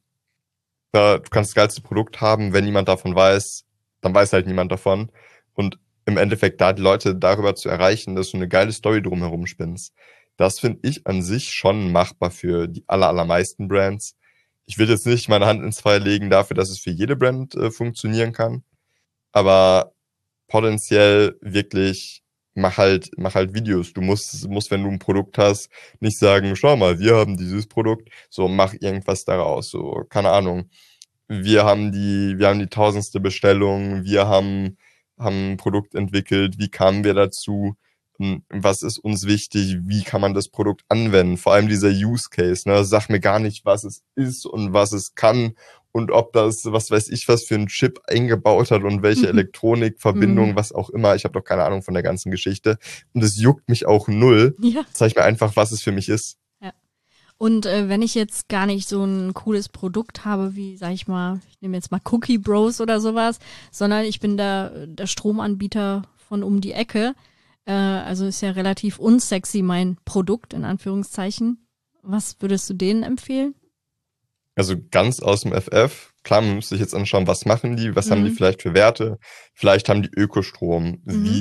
du kannst das geilste Produkt haben, wenn niemand davon weiß, dann weiß halt niemand davon. Und im Endeffekt da die Leute darüber zu erreichen, dass du eine geile Story drumherum spinnst, Das finde ich an sich schon machbar für die allermeisten Brands. Ich will jetzt nicht meine Hand ins Feuer legen dafür, dass es für jede Brand funktionieren kann. Aber potenziell wirklich mach halt Videos. Du musst, wenn du ein Produkt hast, nicht sagen, schau mal, wir haben dieses Produkt, so mach irgendwas daraus. So, keine Ahnung. Wir haben die 1000. Bestellung, wir haben ein Produkt entwickelt, wie kamen wir dazu? Was ist uns wichtig, wie kann man das Produkt anwenden, vor allem dieser Use Case, ne? Sag mir gar nicht, was es ist und was es kann und ob das, was weiß ich, was für ein Chip eingebaut hat und welche Elektronikverbindung, was auch immer, ich habe doch keine Ahnung von der ganzen Geschichte und es juckt mich auch null, zeig mir einfach, was es für mich ist. Ja. Und wenn ich jetzt gar nicht so ein cooles Produkt habe, wie, sag ich mal, ich nehme jetzt mal Cookie Bros oder sowas, sondern ich bin der Stromanbieter von um die Ecke, also ist ja relativ unsexy mein Produkt, in Anführungszeichen. Was würdest du denen empfehlen? Also ganz aus dem FF, klar, man muss sich jetzt anschauen, was machen die, was haben die vielleicht für Werte, vielleicht haben die Ökostrom,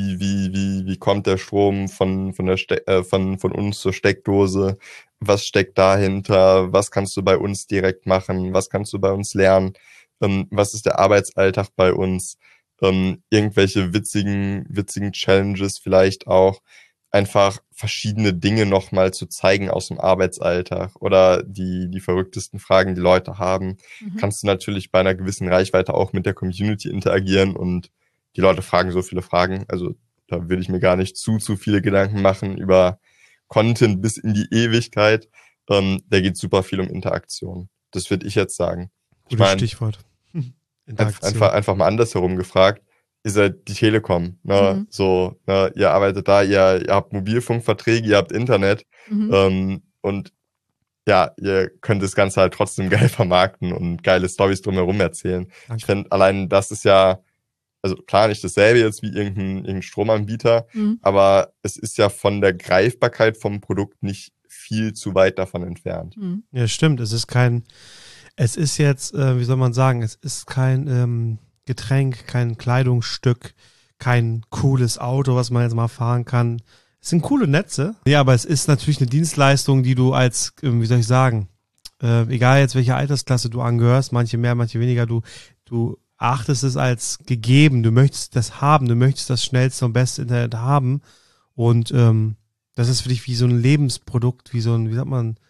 wie kommt der Strom von uns zur Steckdose, was steckt dahinter, was kannst du bei uns direkt machen, was kannst du bei uns lernen, was ist der Arbeitsalltag bei uns, irgendwelche witzigen Challenges vielleicht auch, einfach verschiedene Dinge nochmal zu zeigen aus dem Arbeitsalltag oder die verrücktesten Fragen, die Leute haben, kannst du natürlich bei einer gewissen Reichweite auch mit der Community interagieren und die Leute fragen so viele Fragen. Also da will ich mir gar nicht zu viele Gedanken machen über Content bis in die Ewigkeit. Da geht super viel um Interaktion. Das würde ich jetzt sagen. Ich Gutes mein, Stichwort. einfach mal andersherum gefragt. Ihr seid die Telekom, ne? So, ne? Ihr arbeitet da, ihr habt Mobilfunkverträge, ihr habt Internet und ja, ihr könnt das Ganze halt trotzdem geil vermarkten und geile Storys drumherum erzählen. Danke. Ich finde, allein das ist ja, also klar nicht dasselbe jetzt wie irgendein Stromanbieter, aber es ist ja von der Greifbarkeit vom Produkt nicht viel zu weit davon entfernt. Ja, stimmt. Es ist jetzt, wie soll man sagen, es ist kein Getränk, kein Kleidungsstück, kein cooles Auto, was man jetzt mal fahren kann. Es sind coole Netze. Ja, aber es ist natürlich eine Dienstleistung, die du als, wie soll ich sagen, egal jetzt welche Altersklasse du angehörst, manche mehr, manche weniger, du achtest es als gegeben. Du möchtest das haben, du möchtest das schnellste und beste Internet haben. Und das ist für dich wie so ein Lebensprodukt, wie so ein, wie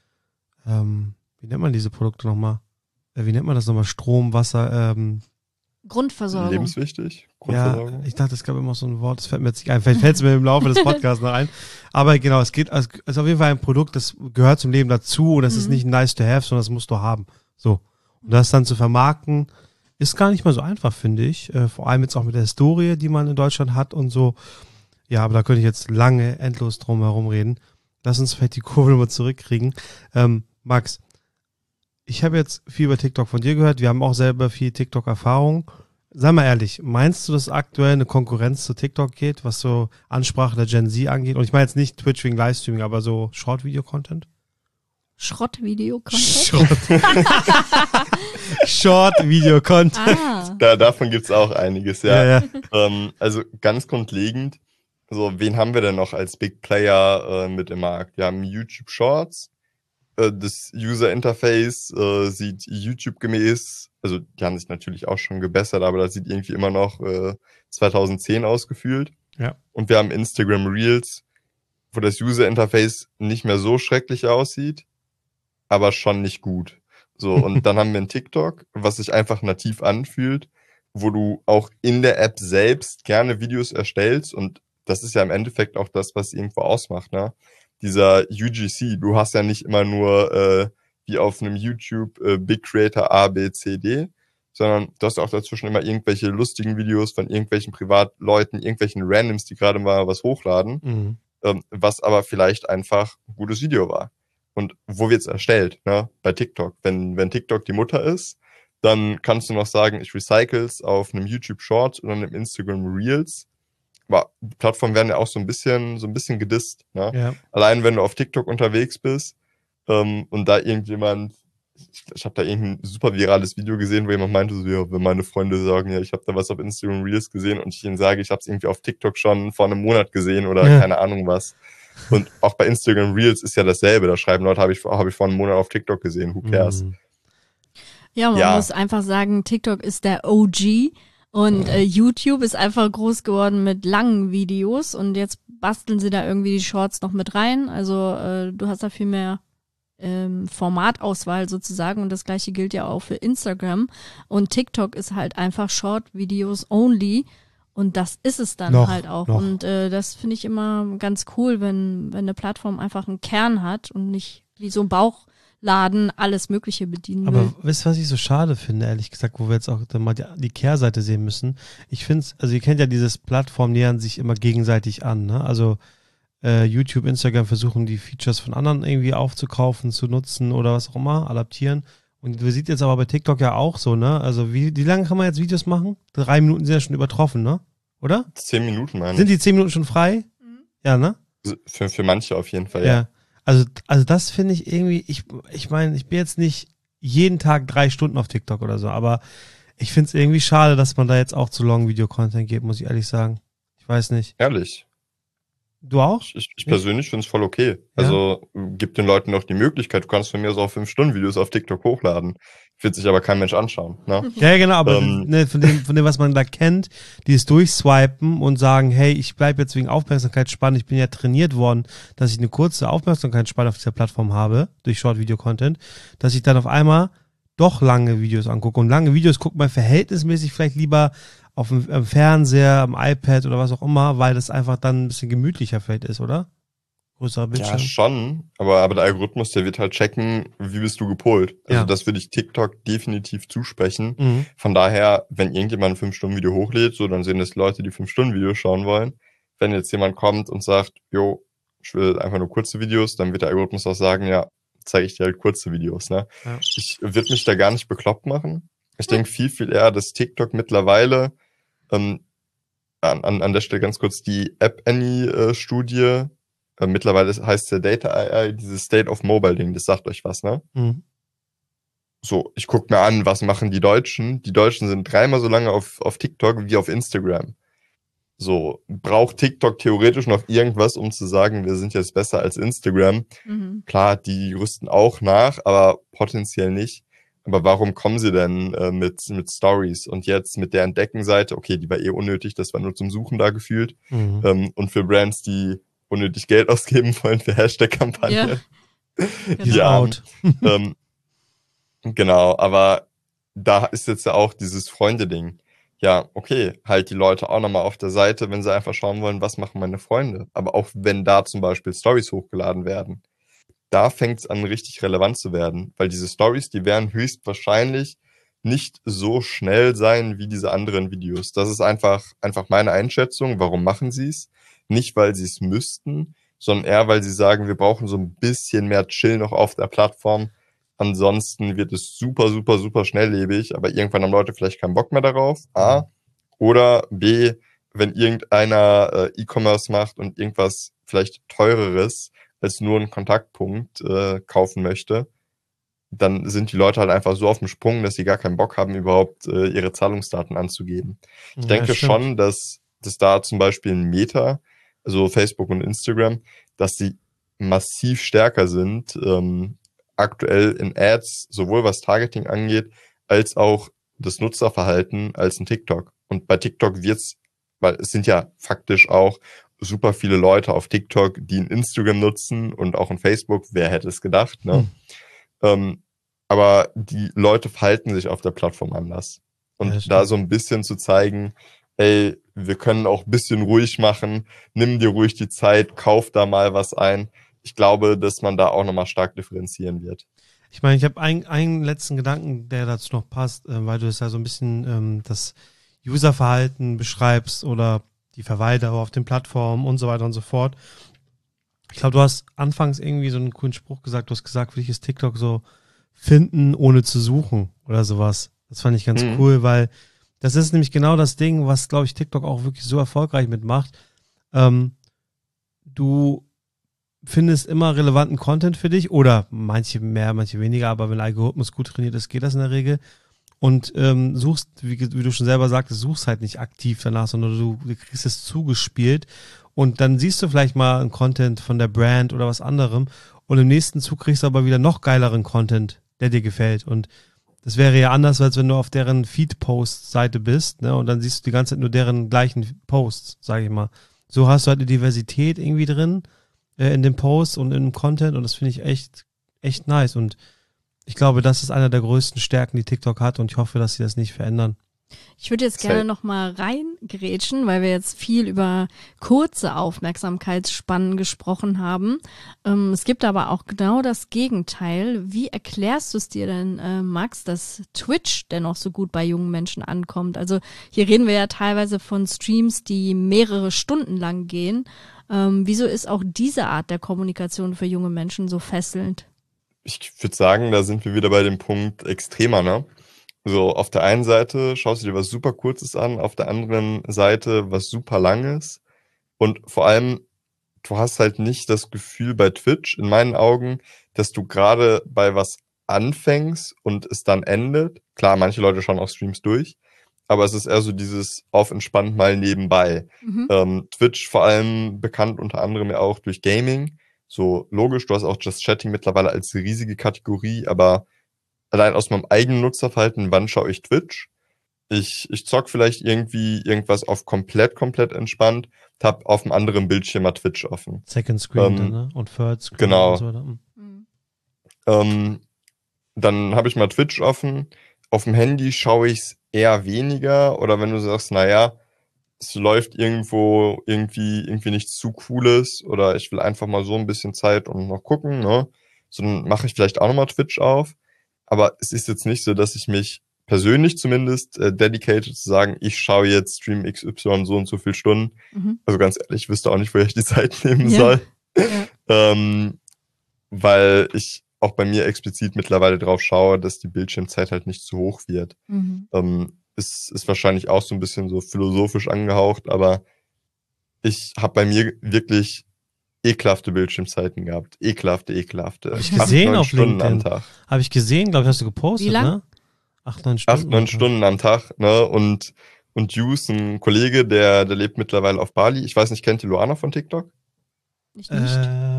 nennt man diese Produkte nochmal? Wie nennt man das nochmal? Strom, Wasser, Grundversorgung. Lebenswichtig? Ja, ich dachte, es gab immer so ein Wort, das fällt mir jetzt nicht ein. Vielleicht fällt es mir im Laufe des Podcasts noch ein. Aber genau, es ist auf jeden Fall ein Produkt, das gehört zum Leben dazu und das ist nicht nice to have, sondern das musst du haben. So. Und das dann zu vermarkten, ist gar nicht mal so einfach, finde ich. Vor allem jetzt auch mit der Historie, die man in Deutschland hat und so. Ja, aber da könnte ich jetzt lange endlos drum herum reden. Lass uns vielleicht die Kurve nochmal zurückkriegen. Max, ich habe jetzt viel über TikTok von dir gehört. Wir haben auch selber viel TikTok-Erfahrung. Sei mal ehrlich, meinst du, dass aktuell eine Konkurrenz zu TikTok geht, was so Ansprache der Gen Z angeht? Und ich meine jetzt nicht Twitch wegen Livestreaming, aber so Short-Video-Content? Schrott-Video-Content? Short-Video-Content. Davon gibt's auch einiges, ja. Ja. Also ganz grundlegend, so wen haben wir denn noch als Big Player mit im Markt? Wir haben YouTube Shorts. Das User Interface sieht YouTube gemäß, also die haben sich natürlich auch schon gebessert, aber das sieht irgendwie immer noch 2010 ausgefühlt. Ja. Und wir haben Instagram Reels, wo das User Interface nicht mehr so schrecklich aussieht, aber schon nicht gut. So, und dann haben wir ein TikTok, was sich einfach nativ anfühlt, wo du auch in der App selbst gerne Videos erstellst und das ist ja im Endeffekt auch das, was irgendwo ausmacht, ne? Dieser UGC, du hast ja nicht immer nur wie auf einem YouTube Big Creator A, B, C, D, sondern du hast auch dazwischen immer irgendwelche lustigen Videos von irgendwelchen Privatleuten, irgendwelchen Randoms, die gerade mal was hochladen, was aber vielleicht einfach ein gutes Video war. Und wo wird's erstellt, ne? Bei TikTok. Wenn TikTok die Mutter ist, dann kannst du noch sagen, ich recycle's auf einem YouTube Short oder einem Instagram Reels. Aber die Plattformen werden ja auch so ein bisschen gedisst, ne? Ja. Allein wenn du auf TikTok unterwegs bist und da irgendjemand, ich habe da irgendein super virales Video gesehen, wo jemand meinte, so, ja, wenn meine Freunde sagen, ja, ich habe da was auf Instagram Reels gesehen und ich ihnen sage, ich habe es irgendwie auf TikTok schon vor einem Monat gesehen oder keine Ahnung was, Und auch bei Instagram Reels ist ja dasselbe. Da schreiben Leute, habe ich vor einem Monat auf TikTok gesehen. Who cares? Ja, man Ja. muss einfach sagen, TikTok ist der OG und YouTube ist einfach groß geworden mit langen Videos und jetzt basteln sie da irgendwie die Shorts noch mit rein. Also du hast da viel mehr Formatauswahl sozusagen und das gleiche gilt ja auch für Instagram und TikTok ist halt einfach Short-Videos only und das ist es dann Noch. halt auch und das finde ich immer ganz cool, wenn eine Plattform einfach einen Kern hat und nicht wie so ein Bauchladen alles Mögliche bedienen will. Aber wisst ihr, was ich so schade finde, ehrlich gesagt, wo wir jetzt auch dann mal die Kehrseite sehen müssen? Ich finde es, also ihr kennt ja dieses Plattform, nähern sich immer gegenseitig an, ne? Also YouTube, Instagram versuchen die Features von anderen irgendwie aufzukaufen, zu nutzen oder was auch immer, adaptieren. Und wir sieht jetzt aber bei TikTok ja auch so, ne? Also wie lange kann man jetzt Videos machen? 3 Minuten sind ja schon übertroffen, ne? Oder? 10 Minuten, meine Sind ich. die 10 Minuten schon frei? Ja, ne? Für manche auf jeden Fall, Ja. Also das finde ich irgendwie, ich meine, ich bin jetzt nicht jeden Tag 3 Stunden auf TikTok oder so, aber ich finde es irgendwie schade, dass man da jetzt auch zu Long-Video-Content geht, muss ich ehrlich sagen. Ich weiß nicht. Ehrlich. Du auch? Ich persönlich finde es voll okay. Also gib den Leuten doch die Möglichkeit. Du kannst von mir so auch 5-Stunden-Videos auf TikTok hochladen. Wird sich aber kein Mensch anschauen. Ne? Ja, genau, aber Ähm, ne, von dem, was man da kennt, die es durchswipen und sagen, hey, ich bleibe jetzt wegen Aufmerksamkeitsspanne, ich bin ja trainiert worden, dass ich eine kurze Aufmerksamkeitsspanne auf dieser Plattform habe, durch Short-Video-Content, dass ich dann auf einmal doch lange Videos angucke. Und lange Videos guckt man verhältnismäßig vielleicht lieber auf dem Fernseher, am iPad oder was auch immer, weil das einfach dann ein bisschen gemütlicher vielleicht ist, oder? Größerer Bildschirm. Ja, schon. Aber der Algorithmus, der wird halt checken, wie bist du gepolt. Also Ja. das würde ich TikTok definitiv zusprechen. Mhm. Von daher, wenn irgendjemand ein 5-Stunden-Video hochlädt, so, dann sehen das Leute, die 5-Stunden-Videos schauen wollen. Wenn jetzt jemand kommt und sagt, jo, ich will einfach nur kurze Videos, dann wird der Algorithmus auch sagen, ja, zeige ich dir halt kurze Videos. Ne? Ja. Ich würde mich da gar nicht bekloppt machen. Ich denke viel eher, dass TikTok mittlerweile an der Stelle ganz kurz die App Annie-Studie, mittlerweile heißt es ja Data AI, dieses State of Mobile-Ding, das sagt euch was, ne? Mhm. So, ich guck mir an, was machen die Deutschen? Die Deutschen sind 3-mal so lange auf TikTok wie auf Instagram. So, braucht TikTok theoretisch noch irgendwas, um zu sagen, wir sind jetzt besser als Instagram? Klar, die rüsten auch nach, aber potenziell nicht. Aber warum kommen sie denn mit Stories? Und jetzt mit der Entdeckenseite, okay, die war eh unnötig, das war nur zum Suchen da gefühlt. Mhm. Und für Brands, die unnötig Geld ausgeben wollen für Hashtag-Kampagnen. Die ist Ja. out. Genau, aber da ist jetzt ja auch dieses Freunde-Ding. Ja, okay, halt die Leute auch nochmal auf der Seite, wenn sie einfach schauen wollen, was machen meine Freunde. Aber auch wenn da zum Beispiel Stories hochgeladen werden, da fängt es an, richtig relevant zu werden. Weil diese Stories, die werden höchstwahrscheinlich nicht so schnell sein wie diese anderen Videos. Das ist einfach meine Einschätzung. Warum machen sie es? Nicht, weil sie es müssten, sondern eher, weil sie sagen, wir brauchen so ein bisschen mehr Chill noch auf der Plattform. Ansonsten wird es super, super, super schnelllebig, aber irgendwann haben Leute vielleicht keinen Bock mehr darauf. A. Oder B, wenn irgendeiner E-Commerce macht und irgendwas vielleicht teureres als nur einen Kontaktpunkt kaufen möchte, dann sind die Leute halt einfach so auf dem Sprung, dass sie gar keinen Bock haben, überhaupt ihre Zahlungsdaten anzugeben. Ich denke schon, dass da zum Beispiel ein Meta, also Facebook und Instagram, dass sie massiv stärker sind, aktuell in Ads, sowohl was Targeting angeht, als auch das Nutzerverhalten als ein TikTok. Und bei TikTok wird's, weil es sind ja faktisch auch super viele Leute auf TikTok, die ein Instagram nutzen und auch ein Facebook, wer hätte es gedacht, ne? Aber die Leute verhalten sich auf der Plattform anders. Und Ja, da so ein bisschen zu zeigen, ey, wir können auch ein bisschen ruhig machen, nimm dir ruhig die Zeit, kauf da mal was ein. Ich glaube, dass man da auch nochmal stark differenzieren wird. Ich meine, ich habe einen letzten Gedanken, der dazu noch passt, weil du es ja so ein bisschen das Userverhalten beschreibst oder die Verweildauer auf den Plattformen und so weiter und so fort. Ich glaube, du hast anfangs irgendwie so einen coolen Spruch gesagt. Du hast gesagt, für dich ist TikTok so finden, ohne zu suchen oder sowas. Das fand ich ganz cool, weil das ist nämlich genau das Ding, was, glaube ich, TikTok auch wirklich so erfolgreich mitmacht. Du findest immer relevanten Content für dich oder manche mehr, manche weniger, aber wenn der Algorithmus gut trainiert ist, geht das in der Regel. und suchst, wie du schon selber sagtest, suchst halt nicht aktiv danach, sondern du kriegst es zugespielt und dann siehst du vielleicht mal einen Content von der Brand oder was anderem und im nächsten Zug kriegst du aber wieder noch geileren Content, der dir gefällt und das wäre ja anders, als wenn du auf deren Feed-Post-Seite bist, ne, und dann siehst du die ganze Zeit nur deren gleichen Posts, sage ich mal. So hast du halt eine Diversität irgendwie drin in den Posts und in dem Content und das finde ich echt nice und ich glaube, das ist einer der größten Stärken, die TikTok hat und ich hoffe, dass sie das nicht verändern. Ich würde jetzt gerne nochmal reingrätschen, weil wir jetzt viel über kurze Aufmerksamkeitsspannen gesprochen haben. Es gibt aber auch genau das Gegenteil. Wie erklärst du es dir denn, Max, dass Twitch dennoch so gut bei jungen Menschen ankommt? Also hier reden wir ja teilweise von Streams, die mehrere Stunden lang gehen. Wieso ist auch diese Art der Kommunikation für junge Menschen so fesselnd? Ich würde sagen, da sind wir wieder bei dem Punkt extremer, ne? So, auf der einen Seite schaust du dir was super Kurzes an, auf der anderen Seite was super Langes. Und vor allem, du hast halt nicht das Gefühl bei Twitch, in meinen Augen, dass du gerade bei was anfängst und es dann endet. Klar, manche Leute schauen auch Streams durch, aber es ist eher so dieses auf entspannt mal nebenbei. Twitch vor allem bekannt unter anderem ja auch durch Gaming. So logisch, du hast auch Just Chatting mittlerweile als riesige Kategorie, aber allein aus meinem eigenen Nutzerverhalten, wann schaue ich Twitch? Ich zock vielleicht irgendwie irgendwas auf komplett entspannt, hab auf einem anderen Bildschirm mal Twitch offen. Second Screen dann, ne? Und Third Screen. Genau. Und so weiter. Dann habe ich mal Twitch offen. Auf dem Handy schaue ich es eher weniger. Oder wenn du sagst, naja, es läuft irgendwo irgendwie nichts zu Cooles oder ich will einfach mal so ein bisschen Zeit und noch gucken, ne? So, dann mache ich vielleicht auch nochmal Twitch auf. Aber es ist jetzt nicht so, dass ich mich persönlich zumindest dedicated zu sagen, ich schaue jetzt Stream XY so und so viele Stunden. Also ganz ehrlich, ich wüsste auch nicht, woher ich die Zeit nehmen soll. Ja. Weil ich auch bei mir explizit mittlerweile drauf schaue, dass die Bildschirmzeit halt nicht zu hoch wird. Ist wahrscheinlich auch so ein bisschen so philosophisch angehaucht, aber ich habe bei mir wirklich ekelhafte Bildschirmzeiten gehabt. Ekelhafte. Habe ich gesehen auf Stunden LinkedIn. am Tag. Habe ich gesehen, glaube ich, hast du gepostet, Wie lang? ne? 8-9 Stunden. 8-9 Stunden am Tag, ne? Und Juice, ein Kollege, der lebt mittlerweile auf Bali. Ich weiß nicht, kennt ihr Luana von TikTok? Ich nicht.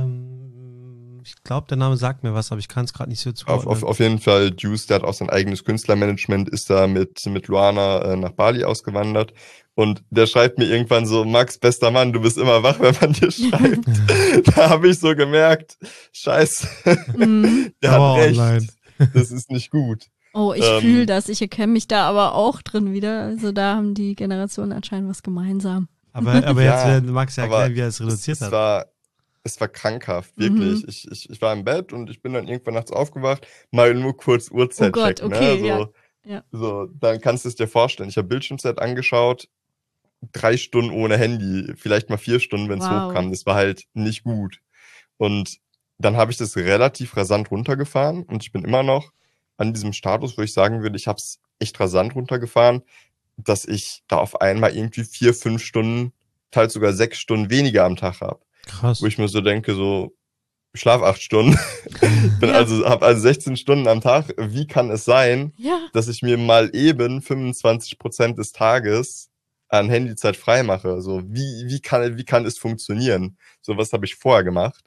Ich glaube, der Name sagt mir was, aber ich kann es gerade nicht so zuordnen. Auf jeden Fall, Juice, der hat auch sein eigenes Künstlermanagement, ist da mit Luana nach Bali ausgewandert. Und der schreibt mir irgendwann so, Max, bester Mann, du bist immer wach, wenn man dir schreibt. Da habe ich so gemerkt, scheiße, der hat recht, online. Das ist nicht gut. Oh, ich fühle das, ich erkenne mich da aber auch drin wieder. Also da haben die Generationen anscheinend was gemeinsam. Aber jetzt will Max ja erklären, wie er es reduziert hat. Es war krankhaft, wirklich. Ich war im Bett und ich bin dann irgendwann nachts aufgewacht, mal nur kurz Uhrzeit checken. Okay, ne? So, dann kannst du es dir vorstellen. Ich habe Bildschirmzeit angeschaut, 3 Stunden ohne Handy, vielleicht mal 4 Stunden, wenn es hochkam. Das war halt nicht gut. Und dann habe ich das relativ rasant runtergefahren und ich bin immer noch an diesem Status, wo ich sagen würde, ich habe es echt rasant runtergefahren, dass ich da auf einmal irgendwie 4-5 Stunden, teils sogar 6 Stunden weniger am Tag habe. Krass. Wo ich mir so denke, so, ich schlafe 8 Stunden, habe also 16 Stunden am Tag. Wie kann es sein, dass ich mir mal eben 25% des Tages an Handyzeit frei mache? So, wie kann es funktionieren? So was habe ich vorher gemacht.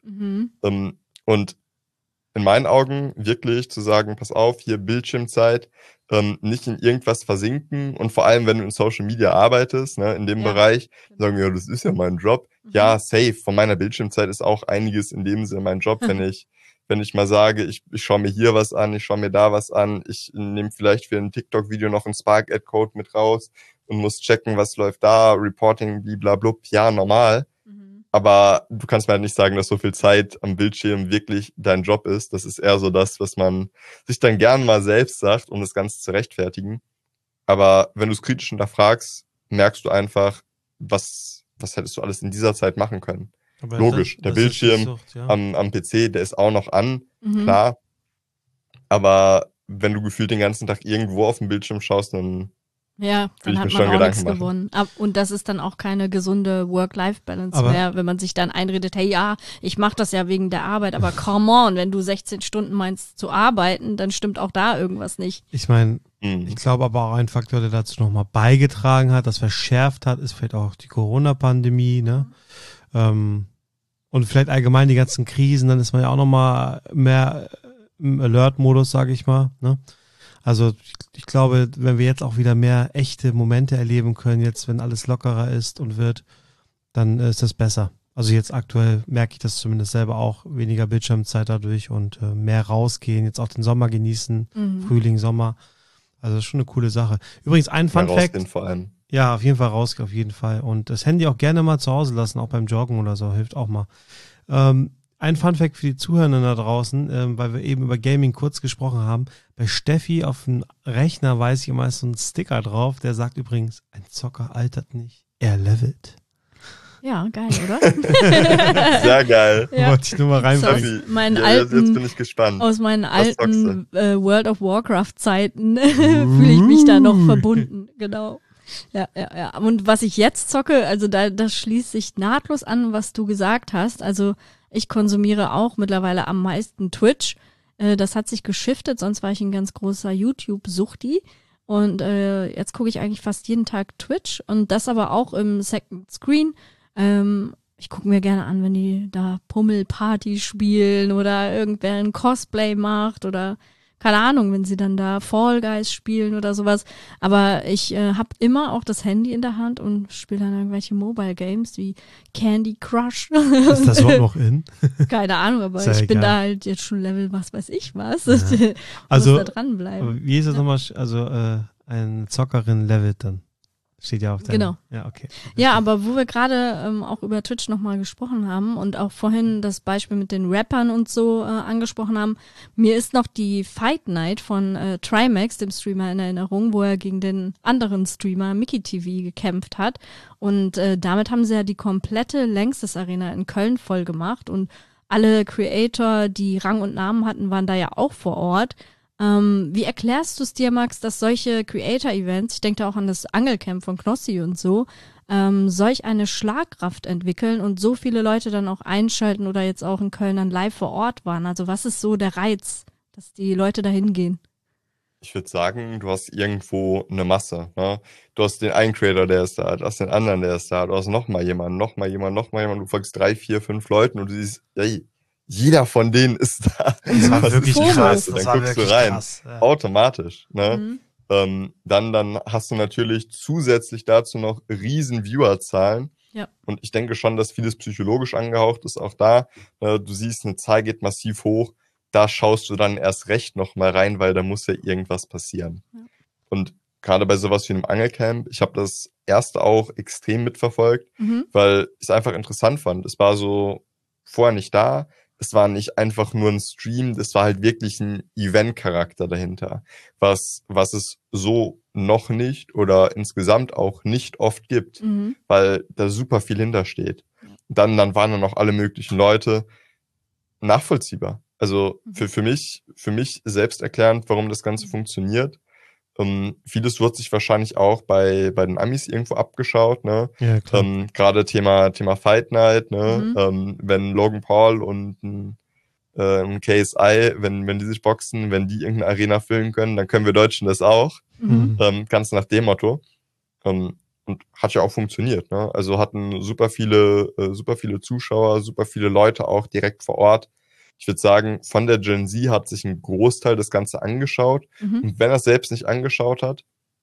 Und in meinen Augen wirklich zu sagen, pass auf, hier Bildschirmzeit, nicht in irgendwas versinken und vor allem, wenn du in Social Media arbeitest, ne, in dem Bereich, sagen wir, ja, das ist ja mein Job. Ja, safe. Von meiner Bildschirmzeit ist auch einiges in dem Sinne mein Job, wenn ich mal sage, ich schaue mir hier was an, ich schaue mir da was an, ich nehme vielleicht für ein TikTok-Video noch einen Spark-Ad-Code mit raus und muss checken, was läuft da, Reporting, bliblablub, ja, normal. Aber du kannst mir halt nicht sagen, dass so viel Zeit am Bildschirm wirklich dein Job ist. Das ist eher so das, was man sich dann gern mal selbst sagt, um das Ganze zu rechtfertigen. Aber wenn du es kritisch hinterfragst, merkst du einfach, was hättest du alles in dieser Zeit machen können. Aber logisch, der Bildschirm am PC, der ist auch noch an, klar. Aber wenn du gefühlt den ganzen Tag irgendwo auf dem Bildschirm schaust, dann dann hat man auch nichts gewonnen. Und das ist dann auch keine gesunde Work-Life-Balance mehr, wenn man sich dann einredet, hey, ja, ich mache das ja wegen der Arbeit, aber come on, wenn du 16 Stunden meinst zu arbeiten, dann stimmt auch da irgendwas nicht. Ich meine, Ich glaube aber auch ein Faktor, der dazu nochmal beigetragen hat, das verschärft hat, ist vielleicht auch die Corona-Pandemie, ne? Und vielleicht allgemein die ganzen Krisen, dann ist man ja auch nochmal mehr im Alert-Modus, sage ich mal, ne? Also ich glaube, wenn wir jetzt auch wieder mehr echte Momente erleben können, jetzt wenn alles lockerer ist und wird, dann ist das besser. Also jetzt aktuell merke ich das zumindest selber auch, weniger Bildschirmzeit dadurch und mehr rausgehen, jetzt auch den Sommer genießen, Frühling, Sommer. Also das ist schon eine coole Sache. Übrigens ein Fun-Fact. Vor allem. Ja, auf jeden Fall rausgehen, auf jeden Fall. Und das Handy auch gerne mal zu Hause lassen, auch beim Joggen oder so, hilft auch mal. Ein Funfact für die Zuhörer da draußen, weil wir eben über Gaming kurz gesprochen haben. Bei Steffi auf dem Rechner weiß ich immer, ist so ein Sticker drauf, der sagt übrigens, ein Zocker altert nicht, er levelt. Ja, geil, oder? Sehr geil. Ja. Wollte ich nur mal reinbringen. Jetzt bin ich gespannt. Aus meinen alten World of Warcraft-Zeiten fühle ich mich da noch verbunden, genau. Ja. Und was ich jetzt zocke, also das schließt sich nahtlos an, was du gesagt hast. Also ich konsumiere auch mittlerweile am meisten Twitch. Das hat sich geschiftet, sonst war ich ein ganz großer YouTube-Suchti. Und jetzt gucke ich eigentlich fast jeden Tag Twitch und das aber auch im Second Screen. Ich gucke mir gerne an, wenn die da Pummelparty spielen oder irgendwer ein Cosplay macht oder keine Ahnung, wenn sie dann da Fall Guys spielen oder sowas. Aber ich habe immer auch das Handy in der Hand und spiele dann irgendwelche Mobile Games wie Candy Crush. Ist das überhaupt noch in? Keine Ahnung, aber Sehr ich bin egal. da halt jetzt schon Level was weiß ich was. Ja. Also, muss da dranbleiben. wie ist das nochmal? Also eine Zockerin levelt dann. Steht ja auf der. Genau. Ja, okay. Ja, aber wo wir gerade auch über Twitch nochmal gesprochen haben und auch vorhin das Beispiel mit den Rappern und so angesprochen haben, mir ist noch die Fight Night von Trimax, dem Streamer, in Erinnerung, wo er gegen den anderen Streamer Mickey TV gekämpft hat. Und damit haben sie ja die komplette Längstes Arena in Köln voll gemacht und alle Creator, die Rang und Namen hatten, waren da ja auch vor Ort. Wie erklärst du es dir, Max, dass solche Creator-Events, ich denke da auch an das Angelcamp von Knossi und so, solch eine Schlagkraft entwickeln und so viele Leute dann auch einschalten oder jetzt auch in Köln dann live vor Ort waren? Also was ist so der Reiz, dass die Leute da hingehen? Ich würde sagen, du hast irgendwo eine Masse. Ne? Du hast den einen Creator, der ist da, du hast den anderen, der ist da, du hast nochmal jemanden, du folgst 3, 4, 5 Leuten und du siehst, ey, jeder von denen ist da. Das war wirklich krass. Dann guckst du rein. Krass, ja. Automatisch. Ne? Dann hast du natürlich zusätzlich dazu noch riesen Viewerzahlen. Ja. Und ich denke schon, dass vieles psychologisch angehaucht ist. Auch da, du siehst, eine Zahl geht massiv hoch. Da schaust du dann erst recht noch mal rein, weil da muss ja irgendwas passieren. Ja. Und gerade bei sowas wie einem Angelcamp, ich habe das erste auch extrem mitverfolgt, weil ich es einfach interessant fand. Es war so vorher nicht da. Es war nicht einfach nur ein Stream, das war halt wirklich ein Event-Charakter dahinter, was es so noch nicht oder insgesamt auch nicht oft gibt, weil da super viel hintersteht. Dann waren da noch alle möglichen Leute, nachvollziehbar. Also für mich selbsterklärend, warum das Ganze funktioniert. Vieles wird sich wahrscheinlich auch bei den Amis irgendwo abgeschaut, ne? Ja, klar. Gerade Thema Fight Night, ne? Wenn Logan Paul und ein KSI, wenn die sich boxen, wenn die irgendeine Arena füllen können, dann können wir Deutschen das auch. Ganz nach dem Motto. Und hat ja auch funktioniert, ne? Also hatten super viele Zuschauer, super viele Leute auch direkt vor Ort. Ich würde sagen, von der Gen Z hat sich ein Großteil das Ganze angeschaut. Und wenn er es selbst nicht angeschaut hat,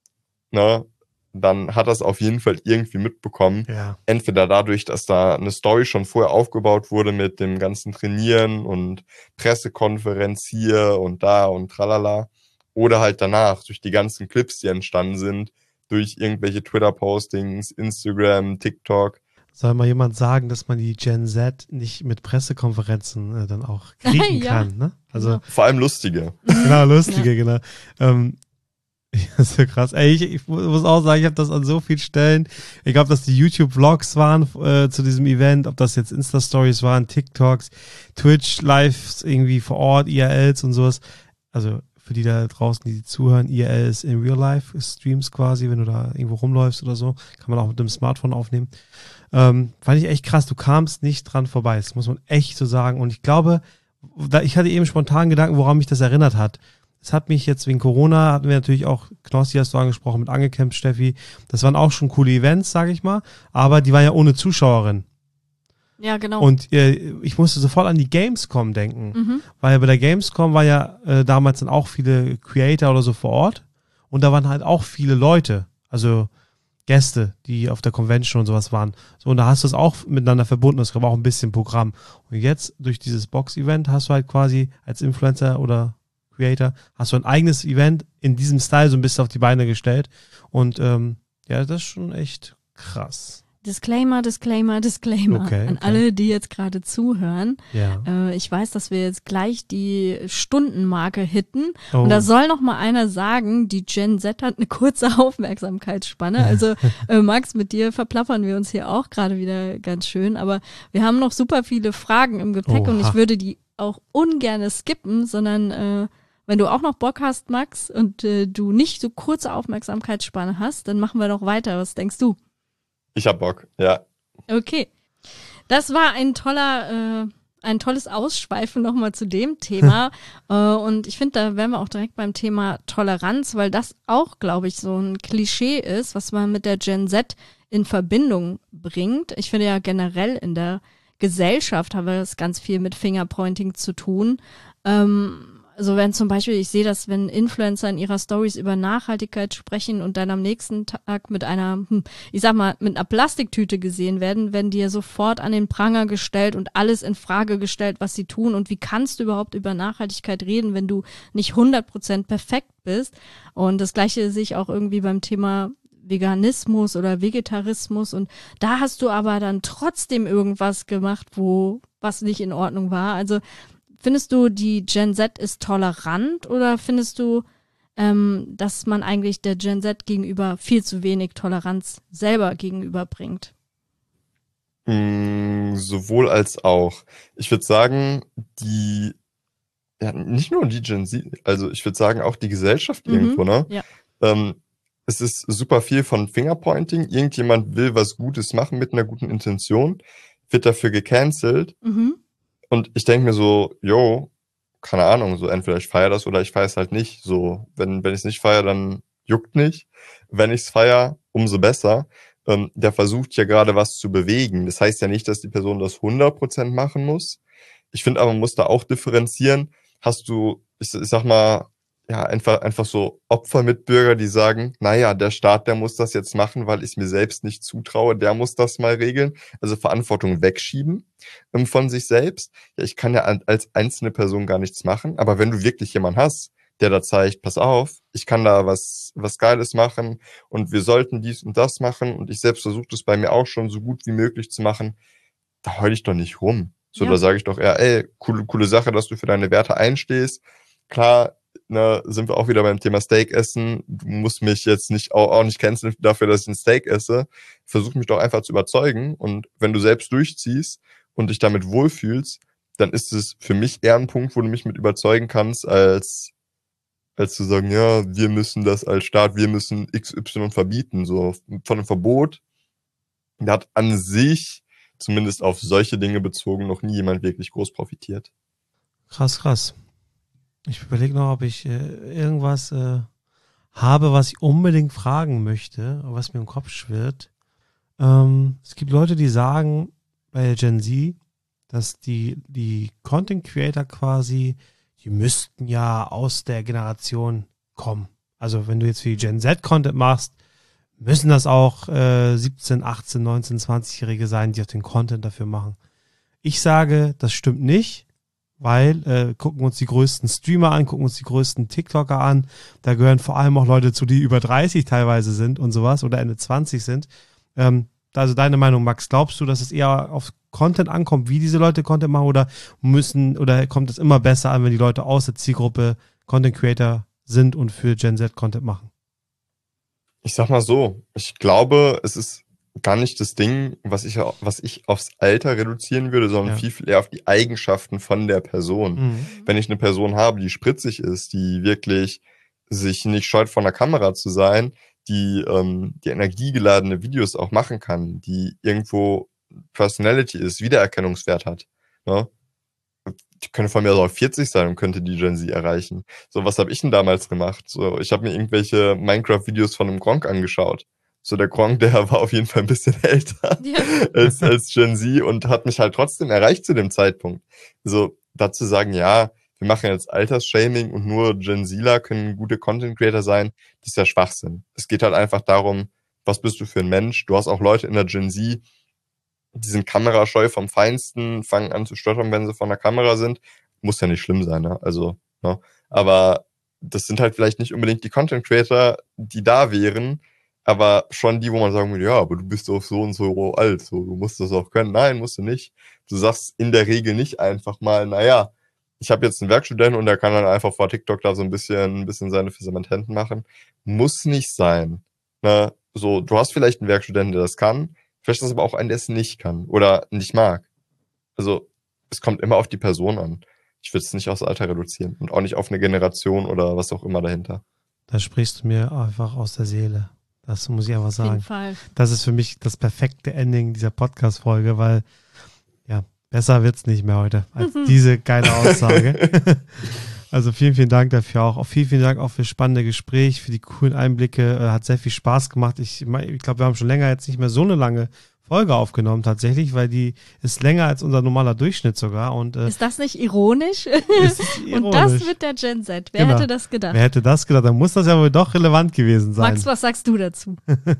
dann hat er es auf jeden Fall irgendwie mitbekommen. Ja. Entweder dadurch, dass da eine Story schon vorher aufgebaut wurde mit dem ganzen Trainieren und Pressekonferenz hier und da und tralala. Oder halt danach, durch die ganzen Clips, die entstanden sind, durch irgendwelche Twitter-Postings, Instagram, TikTok. Soll mal jemand sagen, dass man die Gen Z nicht mit Pressekonferenzen dann auch kriegen kann, ne? Also vor allem lustige. Genau, lustige, genau. Das ist so krass. Ey, ich muss auch sagen, ich habe das an so vielen Stellen, ich glaube, dass die YouTube-Vlogs waren zu diesem Event, ob das jetzt Insta-Stories waren, TikToks, Twitch-Lives irgendwie vor Ort, IRLs und sowas. Also für die da draußen, die zuhören, IRL ist in Real-Life-Streams quasi, wenn du da irgendwo rumläufst oder so, kann man auch mit dem Smartphone aufnehmen. Fand ich echt krass, du kamst nicht dran vorbei, das muss man echt so sagen. Und ich glaube, ich hatte eben spontan Gedanken, woran mich das erinnert hat. es hat mich jetzt wegen Corona, hatten wir natürlich auch, Knossi hast du angesprochen, mit Angecamp, Steffi, das waren auch schon coole Events, sage ich mal, aber die waren ja ohne Zuschauerin. Ja, genau. Und ich musste sofort an die Gamescom denken, weil bei der Gamescom war ja damals dann auch viele Creator oder so vor Ort und da waren halt auch viele Leute, also Gäste, die auf der Convention und sowas waren. So, und da hast du es auch miteinander verbunden, es gab auch ein bisschen Programm. Und jetzt, durch dieses Box-Event, hast du halt quasi als Influencer oder Creator, hast du ein eigenes Event in diesem Style so ein bisschen auf die Beine gestellt. Und ja, das ist schon echt krass. Disclaimer, Disclaimer, Disclaimer Okay, an okay. alle, die jetzt gerade zuhören. Ja. Ich weiß, dass wir jetzt gleich die Stundenmarke hitten. Oh. Und da soll noch mal einer sagen, die Gen Z hat eine kurze Aufmerksamkeitsspanne. Also Max, mit dir verplappern wir uns hier auch gerade wieder ganz schön. Aber wir haben noch super viele Fragen im Gepäck und Oha. ich würde die auch ungern skippen, sondern wenn du auch noch Bock hast, Max, und du nicht so kurze Aufmerksamkeitsspanne hast, dann machen wir doch weiter. Was denkst du? Ich hab Bock, ja. Okay. Das war ein tolles Ausschweifen nochmal zu dem Thema. Und ich finde, da wären wir auch direkt beim Thema Toleranz, weil das auch, glaube ich, so ein Klischee ist, was man mit der Gen Z in Verbindung bringt. Ich finde ja generell in der Gesellschaft haben wir das ganz viel mit Fingerpointing zu tun. Also wenn zum Beispiel, ich sehe das, wenn Influencer in ihrer Stories über Nachhaltigkeit sprechen und dann am nächsten Tag mit einer, ich sag mal, mit einer Plastiktüte gesehen werden die ja sofort an den Pranger gestellt und alles in Frage gestellt, was sie tun. Und wie kannst du überhaupt über Nachhaltigkeit reden, wenn du nicht 100% perfekt bist? Und das Gleiche sehe ich auch irgendwie beim Thema Veganismus oder Vegetarismus. Und da hast du aber dann trotzdem irgendwas gemacht, was nicht in Ordnung war. Also findest du, die Gen Z ist tolerant oder findest du, dass man eigentlich der Gen Z gegenüber viel zu wenig Toleranz selber gegenüberbringt? Sowohl als auch. Ich würde sagen, nicht nur die Gen Z, also ich würde sagen auch die Gesellschaft irgendwo, ne? Ja. Es ist super viel von Fingerpointing. Irgendjemand will was Gutes machen mit einer guten Intention, wird dafür gecancelt. Und ich denke mir so, keine Ahnung, so entweder ich feiere das oder ich feiere es halt nicht. So, wenn ich es nicht feiere, dann juckt nicht. Wenn ich es feiere, umso besser. Der versucht ja gerade was zu bewegen. Das heißt ja nicht, dass die Person das 100% machen muss. Ich finde aber, man muss da auch differenzieren. Hast du, ich sag mal, ja, einfach so Opfermitbürger, die sagen, naja, der Staat, der muss das jetzt machen, weil ich mir selbst nicht zutraue, der muss das mal regeln. Also Verantwortung wegschieben von sich selbst. Ja, ich kann ja als einzelne Person gar nichts machen, aber wenn du wirklich jemanden hast, der da zeigt, pass auf, ich kann da was Geiles machen und wir sollten dies und das machen und ich selbst versuche das bei mir auch schon so gut wie möglich zu machen, da heul ich doch nicht rum. So, Ja. Da sage ich doch eher, ey, coole Sache, dass du für deine Werte einstehst. Klar, sind wir auch wieder beim Thema Steak essen. Du musst mich jetzt auch nicht canceln dafür, dass ich ein Steak esse. Versuch mich doch einfach zu überzeugen. Und wenn du selbst durchziehst und dich damit wohlfühlst, dann ist es für mich eher ein Punkt, wo du mich mit überzeugen kannst, als zu sagen, ja, wir müssen das als Staat, wir müssen XY verbieten. So von einem Verbot, da hat an sich, zumindest auf solche Dinge bezogen, noch nie jemand wirklich groß profitiert. Krass. Ich überlege noch, ob ich irgendwas habe, was ich unbedingt fragen möchte, was mir im Kopf schwirrt. Es gibt Leute, die sagen bei Gen Z, dass die Content Creator quasi, die müssten ja aus der Generation kommen. Also wenn du jetzt für die Gen Z Content machst, müssen das auch 17, 18, 19, 20-Jährige sein, die auch den Content dafür machen. Ich sage, das stimmt nicht. Weil, gucken wir uns die größten Streamer an, gucken uns die größten TikToker an, da gehören vor allem auch Leute zu, die über 30 teilweise sind und sowas oder Ende 20 sind. Also deine Meinung, Max, glaubst du, dass es eher auf Content ankommt, wie diese Leute Content machen oder kommt es immer besser an, wenn die Leute aus der Zielgruppe Content Creator sind und für Gen Z Content machen? Ich sag mal so, ich glaube, es ist gar nicht das Ding, was ich aufs Alter reduzieren würde, sondern viel eher auf die Eigenschaften von der Person. Wenn ich eine Person habe, die spritzig ist, die wirklich sich nicht scheut, vor einer Kamera zu sein, die energiegeladene Videos auch machen kann, die irgendwo Personality ist, Wiedererkennungswert hat, ne? die können von mir aus auch 40 sein und könnte die Gen Z erreichen. So, was habe ich denn damals gemacht? So, ich habe mir irgendwelche Minecraft-Videos von einem Gronkh angeschaut. So, der Gronkh, der war auf jeden Fall ein bisschen älter als Gen Z und hat mich halt trotzdem erreicht zu dem Zeitpunkt. So, dazu sagen, ja, wir machen jetzt Altersshaming und nur Gen Zler können gute Content Creator sein, das ist ja Schwachsinn. Es geht halt einfach darum, was bist du für ein Mensch? Du hast auch Leute in der Gen Z, die sind kamerascheu vom Feinsten, fangen an zu stottern, wenn sie vor der Kamera sind. Muss ja nicht schlimm sein, ne? Also, ne? Aber das sind halt vielleicht nicht unbedingt die Content Creator, die da wären, aber schon die, wo man sagen würde, ja, aber du bist doch so und so alt, so, du musst das auch können. Nein, musst du nicht. Du sagst in der Regel nicht einfach mal, naja, ich habe jetzt einen Werkstudenten und der kann dann einfach vor TikTok da so ein bisschen seine Fisamenten machen. Muss nicht sein. Ne? So, du hast vielleicht einen Werkstudenten, der das kann, vielleicht ist es aber auch einen, der es nicht kann oder nicht mag. Also, es kommt immer auf die Person an. Ich würde es nicht aufs Alter reduzieren und auch nicht auf eine Generation oder was auch immer dahinter. Da sprichst du mir einfach aus der Seele. Das muss ich einfach sagen. Auf jeden Fall. Das ist für mich das perfekte Ending dieser Podcast-Folge, weil, ja, besser wird's nicht mehr heute als diese geile Aussage. Also vielen, vielen Dank dafür auch. Auch vielen, vielen Dank auch für das spannende Gespräch, für die coolen Einblicke. Hat sehr viel Spaß gemacht. Ich glaube, wir haben schon länger jetzt nicht mehr so eine lange Folge aufgenommen tatsächlich, weil die ist länger als unser normaler Durchschnitt sogar. Und, ist das nicht ironisch? Ist ironisch. Und das mit der Gen Z. Wer hätte das gedacht? Wer hätte das gedacht? Dann muss das ja wohl doch relevant gewesen sein. Max, was sagst du dazu?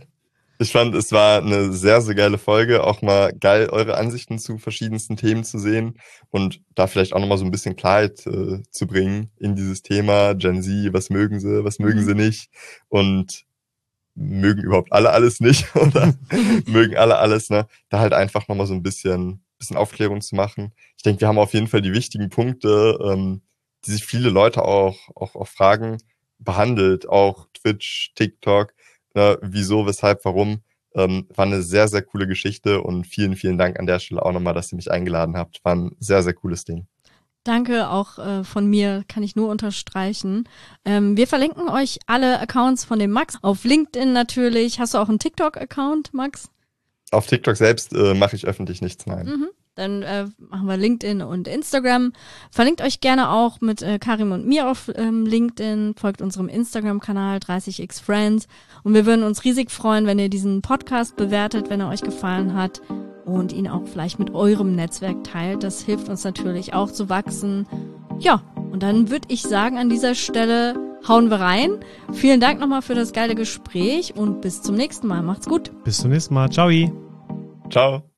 Ich fand, es war eine sehr, sehr geile Folge. Auch mal geil, eure Ansichten zu verschiedensten Themen zu sehen und da vielleicht auch nochmal so ein bisschen Klarheit zu bringen in dieses Thema Gen Z. Was mögen sie nicht? Und mögen überhaupt alle alles nicht oder mögen alle alles, ne? Da halt einfach nochmal so ein bisschen Aufklärung zu machen. Ich denke, wir haben auf jeden Fall die wichtigen Punkte, die sich viele Leute auch fragen, behandelt. Auch Twitch, TikTok, ne? Wieso, weshalb, warum. War eine sehr, sehr coole Geschichte und vielen, vielen Dank an der Stelle auch nochmal, dass ihr mich eingeladen habt. War ein sehr, sehr cooles Ding. Danke, auch von mir kann ich nur unterstreichen. Wir verlinken euch alle Accounts von dem Max. Auf LinkedIn natürlich. Hast du auch einen TikTok-Account, Max? Auf TikTok selbst mache ich öffentlich nichts, nein. Dann machen wir LinkedIn und Instagram. Verlinkt euch gerne auch mit Karim und mir auf LinkedIn. Folgt unserem Instagram-Kanal 30xFriends. Und wir würden uns riesig freuen, wenn ihr diesen Podcast bewertet, wenn er euch gefallen hat. Und ihn auch vielleicht mit eurem Netzwerk teilt. Das hilft uns natürlich auch zu wachsen. Ja, und dann würde ich sagen, an dieser Stelle hauen wir rein. Vielen Dank nochmal für das geile Gespräch und bis zum nächsten Mal. Macht's gut. Bis zum nächsten Mal. Ciao. Ciao.